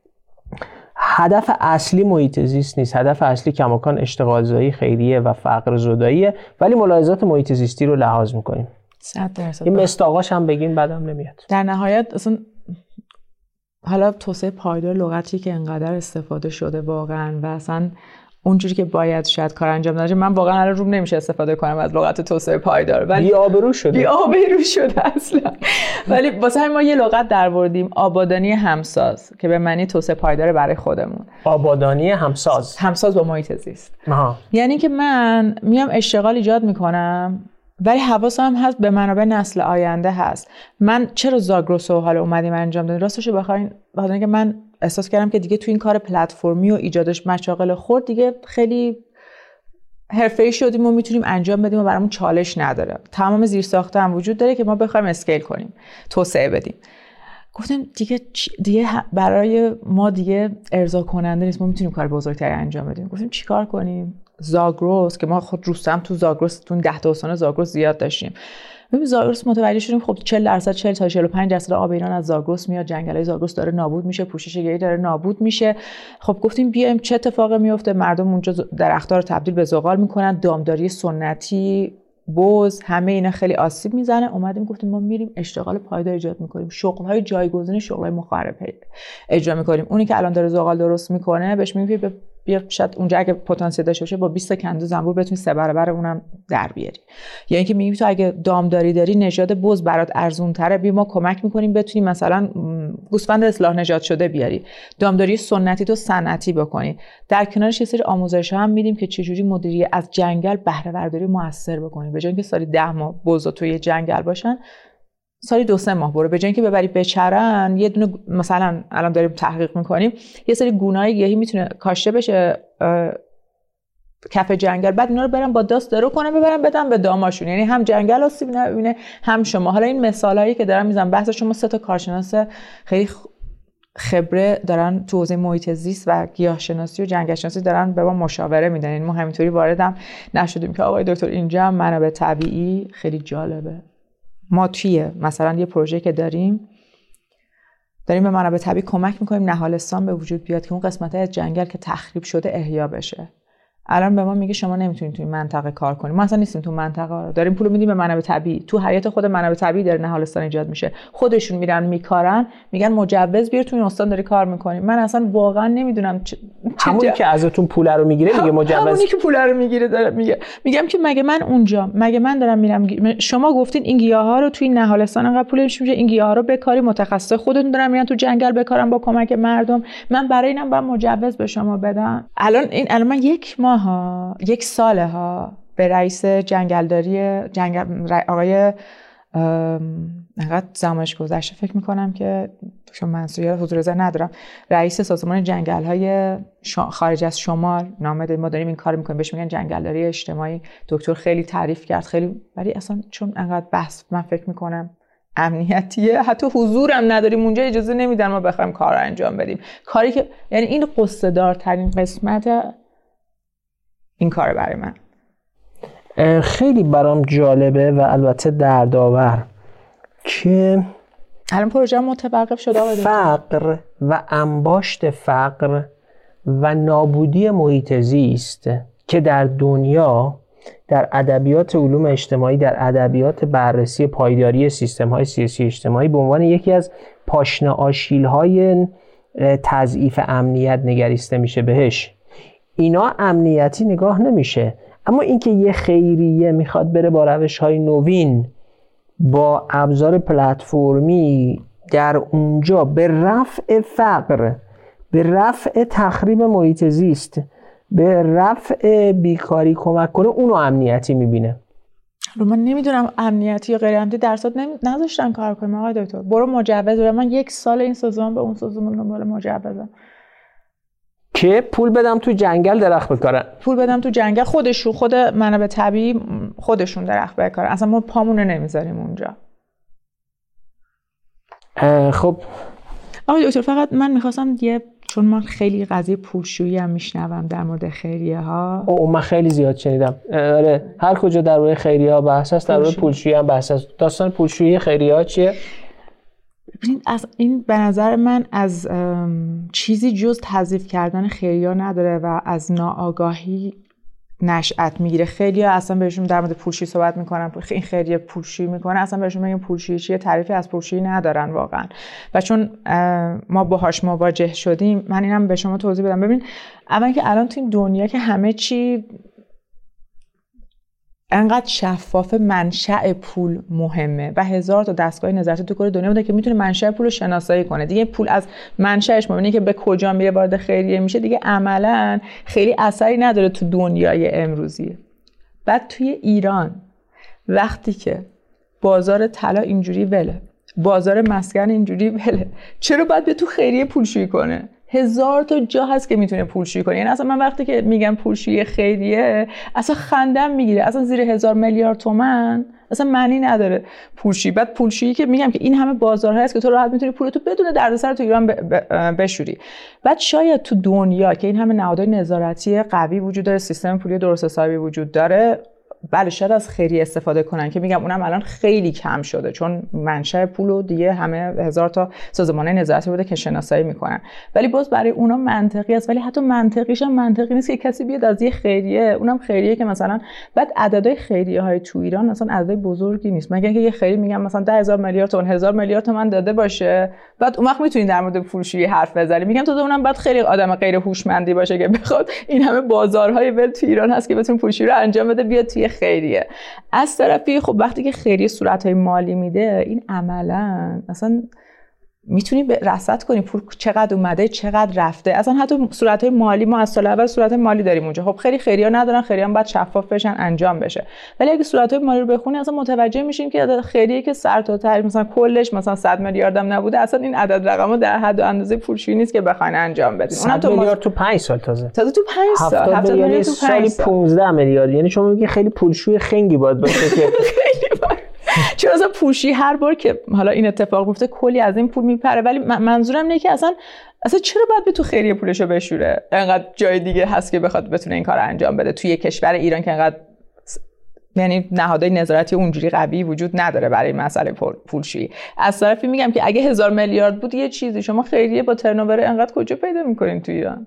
هدف اصلی محیط زیست نیست، هدف اصلی کماکان اشتغال زایی خیریه و فقر زداییه، ولی ملاحظات محیط زیستی رو لحاظ میکنیم. صد درصد. این مستاقاش هم بگین بعدم نمیاد. در نهایت اصلا حالا توسعه پایدار لغتی که انقدر استفاده شده واقعا و اصلا اونجوری که باید شاید کار انجام بده، من واقعا الان روم نمیشه استفاده کنم از لغت توسعه پایدار، ولی بی آبرو شده بی آبرو شده اصلا. ولی واسه ما یه لغت درآوردیم، آبادانی همساز، که به معنی توسعه پایدار برای خودمون. آبادانی همساز، همساز با محیط زیست. آها. یعنی که من میام اشتغال ایجاد میکنم ولی حواسم هست به منابع نسل آینده هست. من چرا زاگرس رو حالا اومدیم انجام دادیم؟ راستش رو بخواین بخاطر اینکه من احساس کردم که دیگه تو این کار پلتفرمی و ایجادش مشاغل خورد دیگه خیلی حرفه‌ای شدیم و میتونیم انجام بدیم و برامون چالش نداره. تمام زیرساخت‌ها هم وجود داره که ما بخوایم اسکیل کنیم، توسعه بدیم. گفتیم دیگه دیگه برای ما دیگه ارضا کننده نیست، ما میتونیم کار بزرگتری انجام بدیم. گفتیم چیکار کنیم؟ زاگرس که ما خود روستم تو زاگرس تو ده تا استان زاگرس زیاد داشتیم. ببین زاگرس متوجه شدیم خب چهل درصد چهل تا چهل و پنج درصد آب ایران از زاگرس میاد، جنگلای زاگرس داره نابود میشه، پوشش گیاهی داره نابود میشه. خب گفتیم بیایم چه اتفاقی میفته؟ مردم اونجا درخت‌ها رو تبدیل به زغال میکنن، دامداری سنتی، بز، همه اینا خیلی آسیب میزنه. اومدیم گفتیم ما میریم اشتغال پایدار ایجاد میکنیم، شغل‌های جایگزین شغل‌های مخرب اجرا میکنیم. اونی که الان داره زغال درست میکنه بهش میگیم بیا شاید اونجا اگه پتانسیل داشته باشه با بیست کندو زنبور بتونی سه برابر اونم در بیاری. یا اینکه میگیم تو اگه دامداری داری نژاد بز برات ارزون تره، بیا ما کمک میکنیم بتونی مثلا گوسفند اصلاح نژاد شده بیاری، دامداری سنتی تو صنعتی بکنی. در کنارش یه سری آموزش‌ها هم میدیم که چجوری مدیریت از جنگل بهره برداری موثر بکنی. به جای اینکه سالی ده ماه بزا توی جنگل باشن، سالی دو سه ماه برو، به جای اینکه ببری بچرن، یه دونه مثلا الان داریم تحقیق میکنیم یه سری گونه‌های گیاهی میتونه کاشته بشه کف جنگل، بعد اینا رو برن با داست درو کنن ببرن بدن به داماشون، یعنی هم جنگل آسیب نبینه هم شما. حالا این مثالایی که دارم میزنم بحث شما سه تا کارشناس خیلی خبره دارن تو حوزه محیط زیست و گیاهشناسی و جنگل شناسی دارن به ما مشاوره میدن. این ما همینطوری واردم نشدیم که آقای دکتر اینجا منابع طبیعی خیلی جالبه. ما توی مثلا یه پروژه که داریم داریم به منابع طبیعی کمک میکنیم نهالستان به وجود بیاد که اون قسمت‌های از جنگل که تخریب شده احیا بشه. الان به ما میگه شما نمیتونید تو این منطقه کار کنید. ما اصلا نیستیم تو منطقه، داریم پول میدیم به منابع طبیعی. تو حیات خود منابع طبیعی داره نهالستان ایجاد میشه، خودشون میرن میکارن، میگن مجوز بیار تو این استان داری کار میکنیم. من اصلا واقعا نمیدونم چ... همونی که ازتون پول رو میگیره میگه مجوز، همونی که پول رو میگیره داره میگه. میگم که مگه من اونجا، مگه من دارم میرم، شما گفتین این گیاها رو تو این نهالستان انقدر پولش میشه، این گیاها رو بکاری، متخصص خودتون دارن میرن تو جنگل بکارن با کمک مردم، من برای اینم باید مجوز به شما بدم. الان این الان من یک ماه یک ساله ها به رئیس جنگلداری جنگل آقای انقدر زمانش گذشته فکر میکنم که چون منصوریت حضور ذهن ندارم، رئیس سازمان جنگل های خارج از شمال نامه داد، ما داریم این کار میکنیم، بهش میگن جنگلداری اجتماعی. دکتر خیلی تعریف کرد، خیلی، ولی اصلا چون انقدر بحث من فکر میکنم امنیتیه، حتی حضورم نداریم اونجا، اجازه نمیدن ما بخوایم کار رو انجام بدیم. کاری که یعنی این قصه دارترین قسمت این کار برای من. خیلی برام جالبه و البته دردآور که الان پروژه متوقف شده. فقر و انباشت فقر و نابودی محیط زیست که در دنیا در ادبیات علوم اجتماعی، در ادبیات بررسی پایداری سیستم‌های سیاسی اجتماعی به عنوان یکی از پاشنه آشیل‌های تضعیف امنیت نگریسته میشه بهش. اینا امنیتی نگاه نمیشه، اما اینکه یه خیریه میخواد بره با روش‌های نوین، با ابزار پلتفرمی در اونجا به رفع فقر، به رفع تخریب محیط زیست، به رفع بیکاری کمک کنه، اونو امنیتی میبینه. رو من نمیدونم امنیتی یا غیر امنیتی درصد نذاشتن کار کنیم. آقای دکتر برو مجوز بده. من یک سال این سازمان به اون سازمان دنبال مجوزم که پول بدم تو جنگل درخت بکارن، پول بدم تو جنگل، خودشون خود منابع طبیعی خودشون درخت بکارن، اصلا ما پامونه نمیذاریم اونجا. خب آقای دکتر فقط من میخواستم یه، چون من خیلی قضیه پولشویی هم میشنوم در مورد خیریه ها. او من خیلی زیاد شنیدم. آره هر کجا در مورد خیریه ها بحث هست، در مورد پولشویی هم بحث هست. داستان پولشویی خیریه ها چیه؟ ببینید از این به نظر من از چیزی جز تضعیف کردن خیریه نداره و از ناآگاهی نشأت میگیره. خیلی ها اصلا بهشون در مورد پولشویی صحبت میکنن، این خیریه پولشویی میکنه، اصلا بهشون میگن پولشویی چیه، تعریفی از پولشویی ندارن واقعا. و چون ما باهاش مواجه شدیم، من اینم به شما توضیح بدم. ببین اول که الان تو این دنیا که همه چی انقدر شفاف، منشأ پول مهمه و هزار تا دستگاه نظارتی تو کل دنیا بوده که میتونه منشأ پول رو شناسایی کنه. دیگه پول از منشأش مهمه که به کجا میره، وارد خیریه میشه، دیگه عملاً خیلی اثری نداره تو دنیای امروزی. بعد توی ایران وقتی که بازار طلا اینجوری وله، بازار مسکن اینجوری وله، چرا باید به تو خیریه پولشویی کنه؟ هزار تا جا هست که میتونه پولشویی کنه. یعنی اصلا من وقتی که میگم پولشویی خیریه اصلا خندم میگیره، اصلا زیر هزار میلیارد تومان اصلا معنی نداره پولشویی. بعد پولشویی که میگم که این همه بازارها هست که تو راحت میتونی پولتو بدون دردسر تو ایران بشوری. بعد شاید تو دنیا که این همه نهادهای نظارتی قوی وجود داره، سیستم پولی درست حسابی وجود داره، بله شاید از خیریه استفاده کنن که میگم اونم الان خیلی کم شده چون منشأ پولو دیگه همه هزار تا سازمان نظارتی بوده که شناسایی میکنن، ولی باز برای اونا منطقی است. ولی حتی منطقیش هم منطقی نیست که کسی بیاد از یه خیریه، اونم خیریه که مثلا بعد عددهای خیریه های تو ایران مثلا عدد بزرگی نیست، مگر اینکه یه خیریه میگم مثلا ده هزار میلیارد تومان هزار میلیارد تومان داده باشه، بعد اون وقت میتونین در مورد پولشویی حرف بزنی. میگم تو اونم بعد خیلی آدم غیر هوشمندی باشه که بخواد این همه بازارهای ول تو ایران هست که بتونه پولشویی رو انجام بده بیاد توی خیریه. از طرفی خب وقتی که خیریه صورت‌های مالی میده، این عملاً اصلا میتونی رصد کنی پول چقدر اومده چقدر رفته. اصلا حتی صورت‌های مالی ما از سال اول صورت مالی داریم اونجا، خب خیلی خیریه ندارن، خیریه هم باید شفاف بشن انجام بشه، ولی اگه صورت‌های مالی رو بخونی اصلا متوجه میشیم که خیریه که سر تا ته مثلا کلش مثلا صد میلیارد هم نبوده، اصلا این عدد رقم‌ها در حد و اندازه پولشویی نیست که بخواین انجام بدین. اونم تو میلیارد تو پنج سال تازه تازه تو پنج سال هفتاد میلیارد تو پنج سال پانزده میلیارد. یعنی شما میگی خیلی پولشوی خنگی باید باشه که خیلی باید. چون اصلا پولشویی هر بار که حالا این اتفاق میفته کلی از این پول میپره، ولی منظورم اینه که اصلا اصلا چرا باید به تو خیریه پولشو بشوره؟ انقدر جای دیگه هست که بخواد بتونه این کارو انجام بده. توی کشور ایران که انقدر یعنی نهادهای نظارتی اونجوری قوی وجود نداره برای مسئله پولشویی. از طرفی میگم که اگه هزار میلیارد بود یه چیزی، شما خیریه با ترنوور انقدر کجا پیدا میکنین تو ایران؟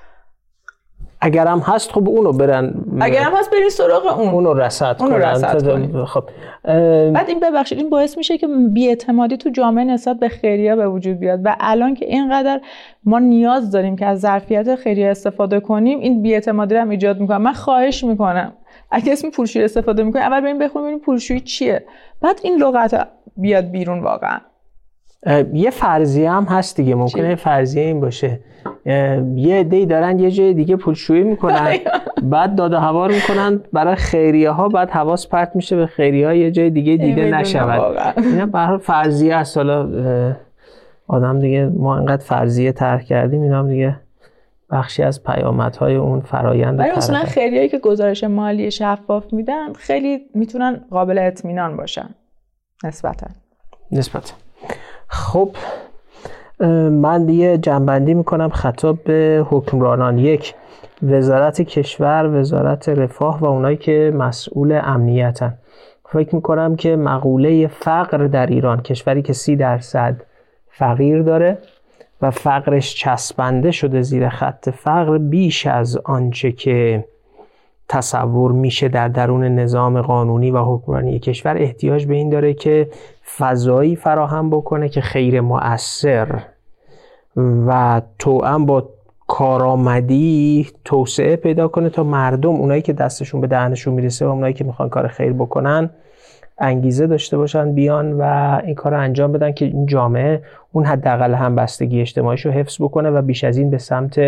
اگر هم هست خب اونو برن، اگر هم هست برین سراغ اون اونو رصد اونو رصد کنین. خب بعد این ببخشید این باعث میشه که بی‌اعتمادی تو جامعه نسبت به خیریه به وجود بیاد و الان که اینقدر ما نیاز داریم که از ظرفیت خیریه استفاده کنیم، این بی‌اعتمادی رو هم ایجاد میکنه. من خواهش میکنم اگه اسم پولشویی استفاده میکنین اول بریم بخونیم ببینیم پولشویی چیه، بعد این لغت بیاد بیرون. واقعا یه فرضیه هم هست دیگه، ممکنه فرضیه این باشه یه عده‌ای دارن یه جای دیگه پولشویی میکنن بعد داده هوار میکنن برای خیریه ها، بعد حواس پرت میشه به خیریه ها یه جای دیگه دیده نشود. اینا به هر حال فرضیه است. حالا آدم دیگه ما انقدر فرضیه طرح کردیم، اینا هم دیگه بخشی از پیامدهای اون فرآیند. ولی اصلا خیریه‌ای که گزارش مالی شفاف میدن خیلی میتونن قابل اطمینان باشن نسبتا نسبتا. خب من دیگه جنبندی میکنم خطاب به حکمرانان. یک، وزارت کشور، وزارت رفاه و اونایی که مسئول امنیتن. فکر میکنم که مقوله فقر در ایران، کشوری که سی درصد فقیر داره و فقرش چسبنده شده زیر خط فقر، بیش از آنچه که تصور میشه در درون نظام قانونی و حکمرانی کشور احتیاج به این داره که فضایی فراهم بکنه که خیر مؤثر و توأم با کارآمدی توسعه پیدا کنه تا مردم، اونایی که دستشون به دهنشون میرسه و اونایی که میخوان کار خیر بکنن، انگیزه داشته باشن بیان و این کار رو انجام بدن که این جامعه اون حداقل همبستگی اجتماعیشو حفظ بکنه و بیش از این به سمت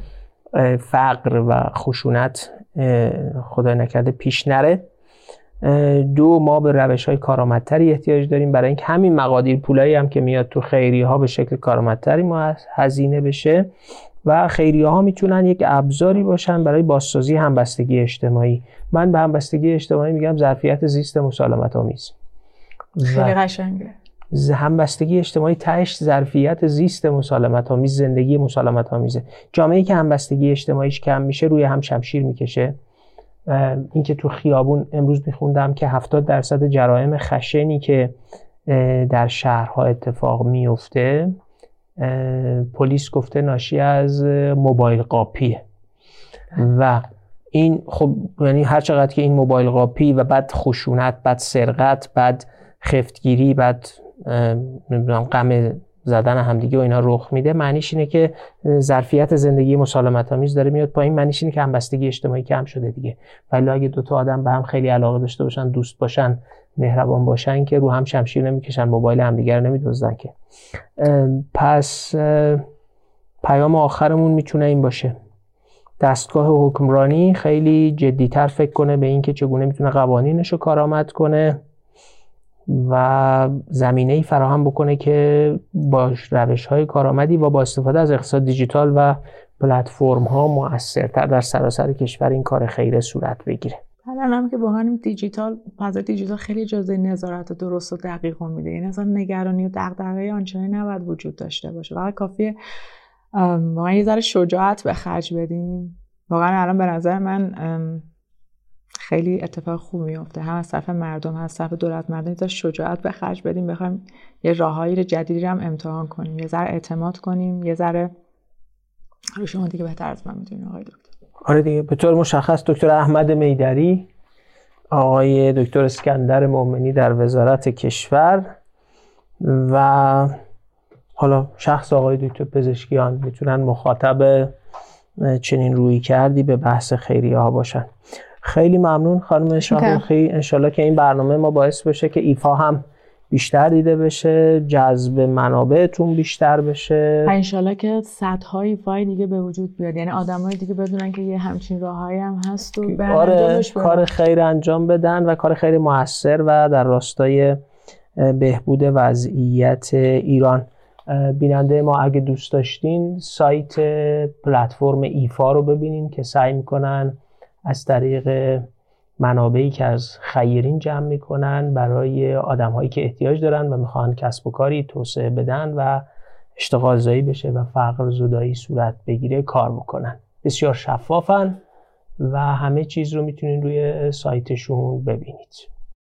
فقر و خشونت خدای نکرده پیش نره. دو، ما به روش‌های کارآمدتری احتیاج داریم برای اینکه همین مقادیر پولایی هم که میاد تو خیریه ها به شکل کارآمدتری ما هزینه بشه و خیریه ها میتونن یک ابزاری باشن برای بازسازی همبستگی اجتماعی. من به همبستگی اجتماعی میگم ظرفیت زیست مسالمت آمیز. خیلی قشنگه. همبستگی اجتماعی تهش ظرفیت زیست مسالمت آمیز، زندگی مسالمت آمیزه. جامعه‌ای که همبستگی اجتماعیش کم میشه روی هم شمشیر میکشه. اینکه تو خیابون امروز میخوندم که هفتاد درصد جرائم خشنی که در شهرها اتفاق میفته پلیس گفته ناشی از موبایل قاپیه و این خب یعنی هر چقدر که این موبایل قاپی و بعد خشونت، بعد سرقت، بعد خفتگیری، بعد نمیدونم غم زدن همدیگه و اینا رخ میده، معنیش اینه که ظرفیت زندگی مسالمت آمیز داره میاد پایین. معنیش اینه که همبستگی اجتماعی کم شده دیگه. ولی اگه دو تا آدم به هم خیلی علاقه داشته باشن، دوست باشن، مهربان باشن، که رو هم شمشیر نمیکشن، موبایل همدیگه رو نمیدزدن که. پس پیام آخرمون میتونه این باشه: دستگاه حکمرانی خیلی جدی‌تر فکر کنه به این که چگونه میتونه قوانینش رو کارآمد کنه و زمینه‌ای فراهم بکنه که با روش‌های کارآمدی و با استفاده از اقتصاد دیجیتال و پلتفرم‌ها مؤثرتر در سراسر کشور این کار خیره صورت بگیره. الان هم که واقعا این دیجیتال فضای دیجیتال خیلی اجازه نظارت درست و دقیق میده. یعنی اصلا نگرانی و دغدغه آنچنانی نباید وجود داشته باشه. فقط کافیه واقعا یه ذره شجاعت به خرج بدیم. واقعا الان به نظر من خیلی اتفاق خوبی میفته، هم از طرف مردم هم از طرف دولت. مردم تا شجاعت به خرج بدیم، بخوایم یه راههایی جدیدی هم امتحان کنیم، یه ذره اعتماد کنیم، یه ذره رو شما دیگه بهتر از من میدونید آقای دکتر. آره دیگه، به طور مشخص دکتر احمد میدری، آقای دکتر اسکندر مومنی در وزارت کشور و حالا شخص آقای دکتر پزشکیان میتونن مخاطب چنین روی کردی به بحث خیریه ها باشن. خیلی ممنون خانم شاهرخی. انشالله که این برنامه ما باعث بشه که ایفا هم بیشتر دیده بشه، جذب منابعتون بیشتر بشه، انشالله که صدها ایفای دیگه به وجود بیاد، یعنی آدمای دیگه بدونن که یه همچین راههایی هم هست و آره کار خیر انجام بدن و کار خیر موثر و در راستای بهبود وضعیت ایران. بیننده ما اگه دوست داشتین سایت پلتفرم ایفا رو ببینین که سعی میکنن از طریق منابعی که از خیرین جمع میکنن برای آدم‌هایی که احتیاج دارن و میخوان کسب و کاری توسعه بدن و اشتغال زایی بشه و فقر زدایی صورت بگیره کار بکنن. بسیار شفافن و همه چیز رو میتونین روی سایتشون ببینید.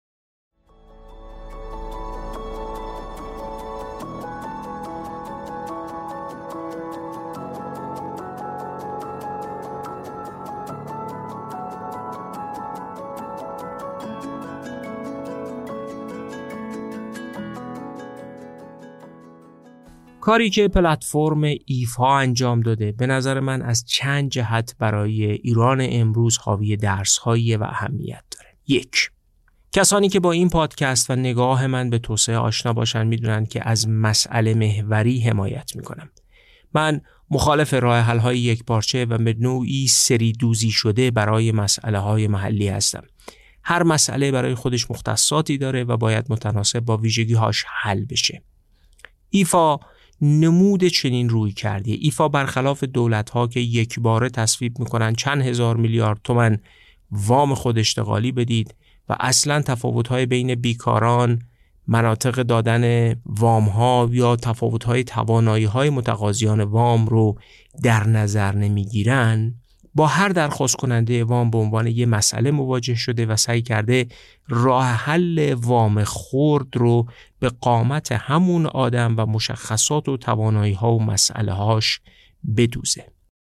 کاری که پلتفرم ایفا انجام داده به نظر من از چند جهت برای ایران امروز حاوی درس‌هایی و اهمیت داره. یک، کسانی که با این پادکست و نگاه من به توسعه آشنا باشن میدونن که از مسئله محوری حمایت میکنم. من مخالف راه حل‌های یکپارچه و به نوعی سری دوزی شده برای مسئله‌های محلی هستم. هر مسئله برای خودش مختصاتی داره و باید متناسب با ویژگی‌هاش حل بشه. ایفا نمود چنین روی کردیه. ایفا برخلاف دولت‌ها که یک باره تصویب میکنن چند هزار میلیارد تومان وام خود اشتغالی بدید و اصلا تفاوت‌های بین بیکاران، مناطق دادن وام‌ها یا تفاوت‌های توانایی‌های متقاضیان وام رو در نظر نمیگیرن، با هر درخواست کننده وام به عنوان یه مسئله مواجه شده و سعی کرده راه حل وام خرد رو به قامت همون آدم و مشخصات و توانایی‌ها و مسئله‌هاش بدوزه.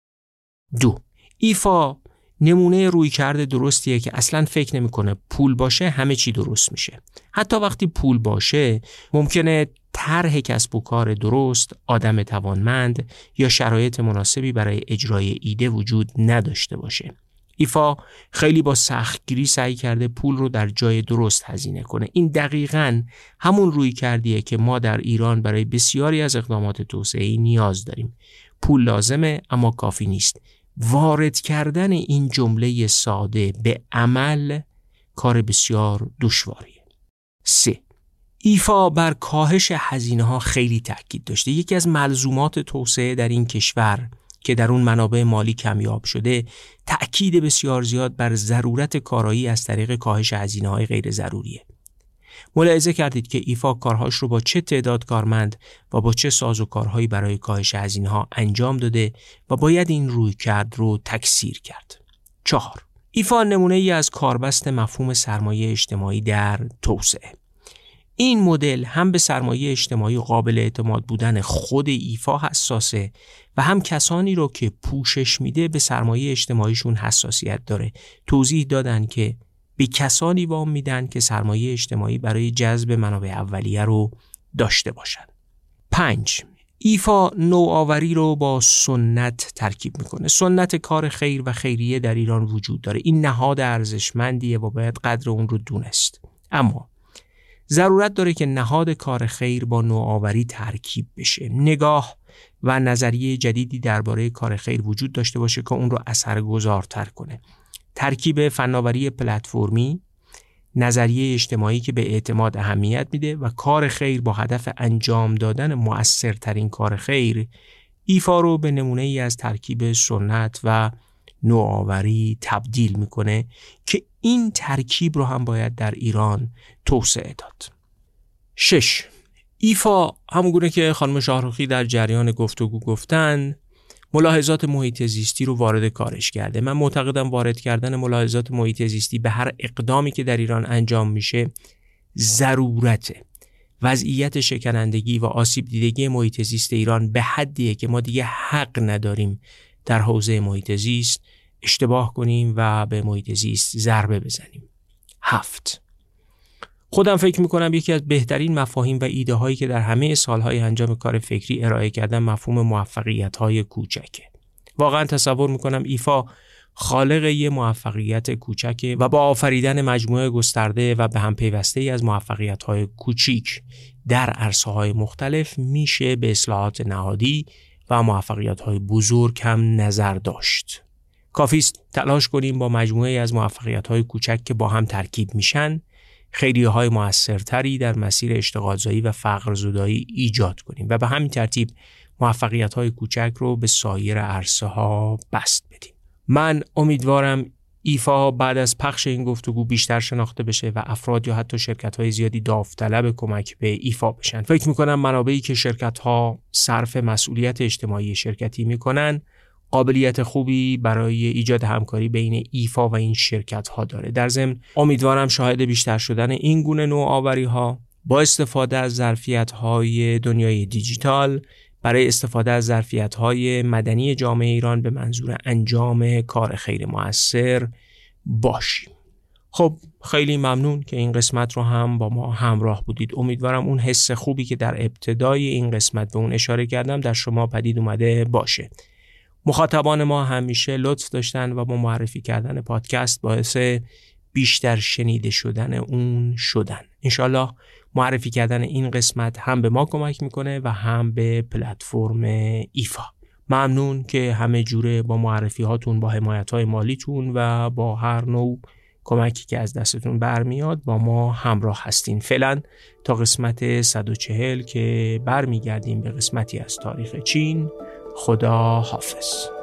دو، ایفا نمونه رویکرد درستیه که اصلاً فکر نمی‌کنه پول باشه همه چی درست میشه. حتی وقتی پول باشه ممکنه طرح کسب و کار درست، آدم توانمند یا شرایط مناسبی برای اجرای ایده وجود نداشته باشه. ایفا خیلی با سختگیری سعی کرده پول رو در جای درست هزینه کنه. این دقیقاً همون رویکردیه که ما در ایران برای بسیاری از اقدامات توسعه‌ای نیاز داریم. پول لازمه اما کافی نیست. وارد کردن این جمله ساده به عمل کار بسیار دشواریه. سه، ایفا بر کاهش هزینه‌ها خیلی تاکید داشته. یکی از ملزومات توسعه در این کشور که در اون منابع مالی کمیاب شده، تأکید بسیار زیاد بر ضرورت کارایی از طریق کاهش هزینه‌های غیر ضروریه. ملاحظه کردید که ایفا کارهاش رو با چه تعداد کارمند و با چه سازوکارهایی برای کاهش هزینه‌ها انجام داده و باید این رویکرد رو تکثیر کرد. چهار، ایفا نمونه ای از کاربست مفهوم سرمایه اجتماعی در توسعه. این مدل هم به سرمایه اجتماعی قابل اعتماد بودن خود ایفا حساسه و هم کسانی رو که پوشش میده به سرمایه اجتماعیشون حساسیت داره. توضیح دادن که به کسانی وام میدن که سرمایه اجتماعی برای جذب منابع اولیه رو داشته باشن. پنج، ایفا نوآوری رو با سنت ترکیب میکنه. سنت کار خیر و خیریه در ایران وجود داره. این نهاد ارزشمندیه و باید قدر اون رو دونست. اما ضرورت داره که نهاد کار خیر با نوآوری ترکیب بشه. نگاه و نظریه جدیدی درباره کار خیر وجود داشته باشه که اون رو اثرگذارتر کنه. ترکیب فناوری پلتفرمی، نظریه اجتماعی که به اعتماد اهمیت میده و کار خیر با هدف انجام دادن مؤثرترین کار خیر، ایفا رو به نمونه ای از ترکیب سنت و نوآوری تبدیل میکنه که این ترکیب رو هم باید در ایران توسعه داد. شش. ایفا همونگونه که خانم شاهرخی در جریان گفتگو گفتن ملاحظات محیط زیستی رو وارد کارش کرده. من معتقدم وارد کردن ملاحظات محیط زیستی به هر اقدامی که در ایران انجام میشه ضرورته. وضعیت شکنندگی و آسیب دیدگی محیط زیست ایران به حدیه که ما دیگه حق نداریم در حوزه محیط زیست اشتباه کنیم و به محیط زیست ضربه بزنیم. هفت. خودم فکر میکنم یکی از بهترین مفاهیم و ایده هایی که در همه سالهای انجام کار فکری ارائه کردم مفهوم موفقیت های کوچکه. واقعا تصور میکنم ایفا خالق یه موفقیت کوچکه و با آفریدن مجموعه گسترده و به هم پیوسته ای از موفقیت های کوچیک در عرصه های مختلف میشه به اصلاحات نهادی و موفقیت های بزرگ هم نظر داشت. کافیست تلاش کنیم با مجموعه ای از موفقیت های کوچک که با هم ترکیب میشن خیریه های موثرتری در مسیر اشتغالزایی و فقرزدایی ایجاد کنیم و به همین ترتیب موفقیت های کوچک رو به سایر عرصه ها بسط بدیم. من امیدوارم ایفا بعد از پخش این گفتگو بیشتر شناخته بشه و افراد یا حتی شرکت های زیادی داوطلب کمک به ایفا بشن. فکر میکنم منابعی که شرکت ها صرف مسئولیت اجتماعی شرکتی میکنن قابلیت خوبی برای ایجاد همکاری بین ایفا و این شرکت ها داره. در ضمن امیدوارم شاهد بیشتر شدن این گونه نوآوری ها با استفاده از ظرفیت های دنیای دیجیتال برای استفاده از ظرفیت های مدنی جامعه ایران به منظور انجام کار خیر مؤثر باشیم. خب خیلی ممنون که این قسمت رو هم با ما همراه بودید. امیدوارم اون حس خوبی که در ابتدای این قسمت به اون اشاره کردم در شما پدید اومده باشه. مخاطبان ما همیشه لطف داشتن و با معرفی کردن پادکست باعث بیشتر شنیده شدن اون شدن. انشالله معرفی کردن این قسمت هم به ما کمک میکنه و هم به پلتفرم ایفا. ممنون که همه جوره با معرفی هاتون، با حمایت های مالیتون و با هر نوع کمکی که از دستتون برمیاد با ما همراه هستین. فعلا تا قسمت صد و چهل که برمیگردیم به قسمتی از تاریخ چین. خدا حافظ.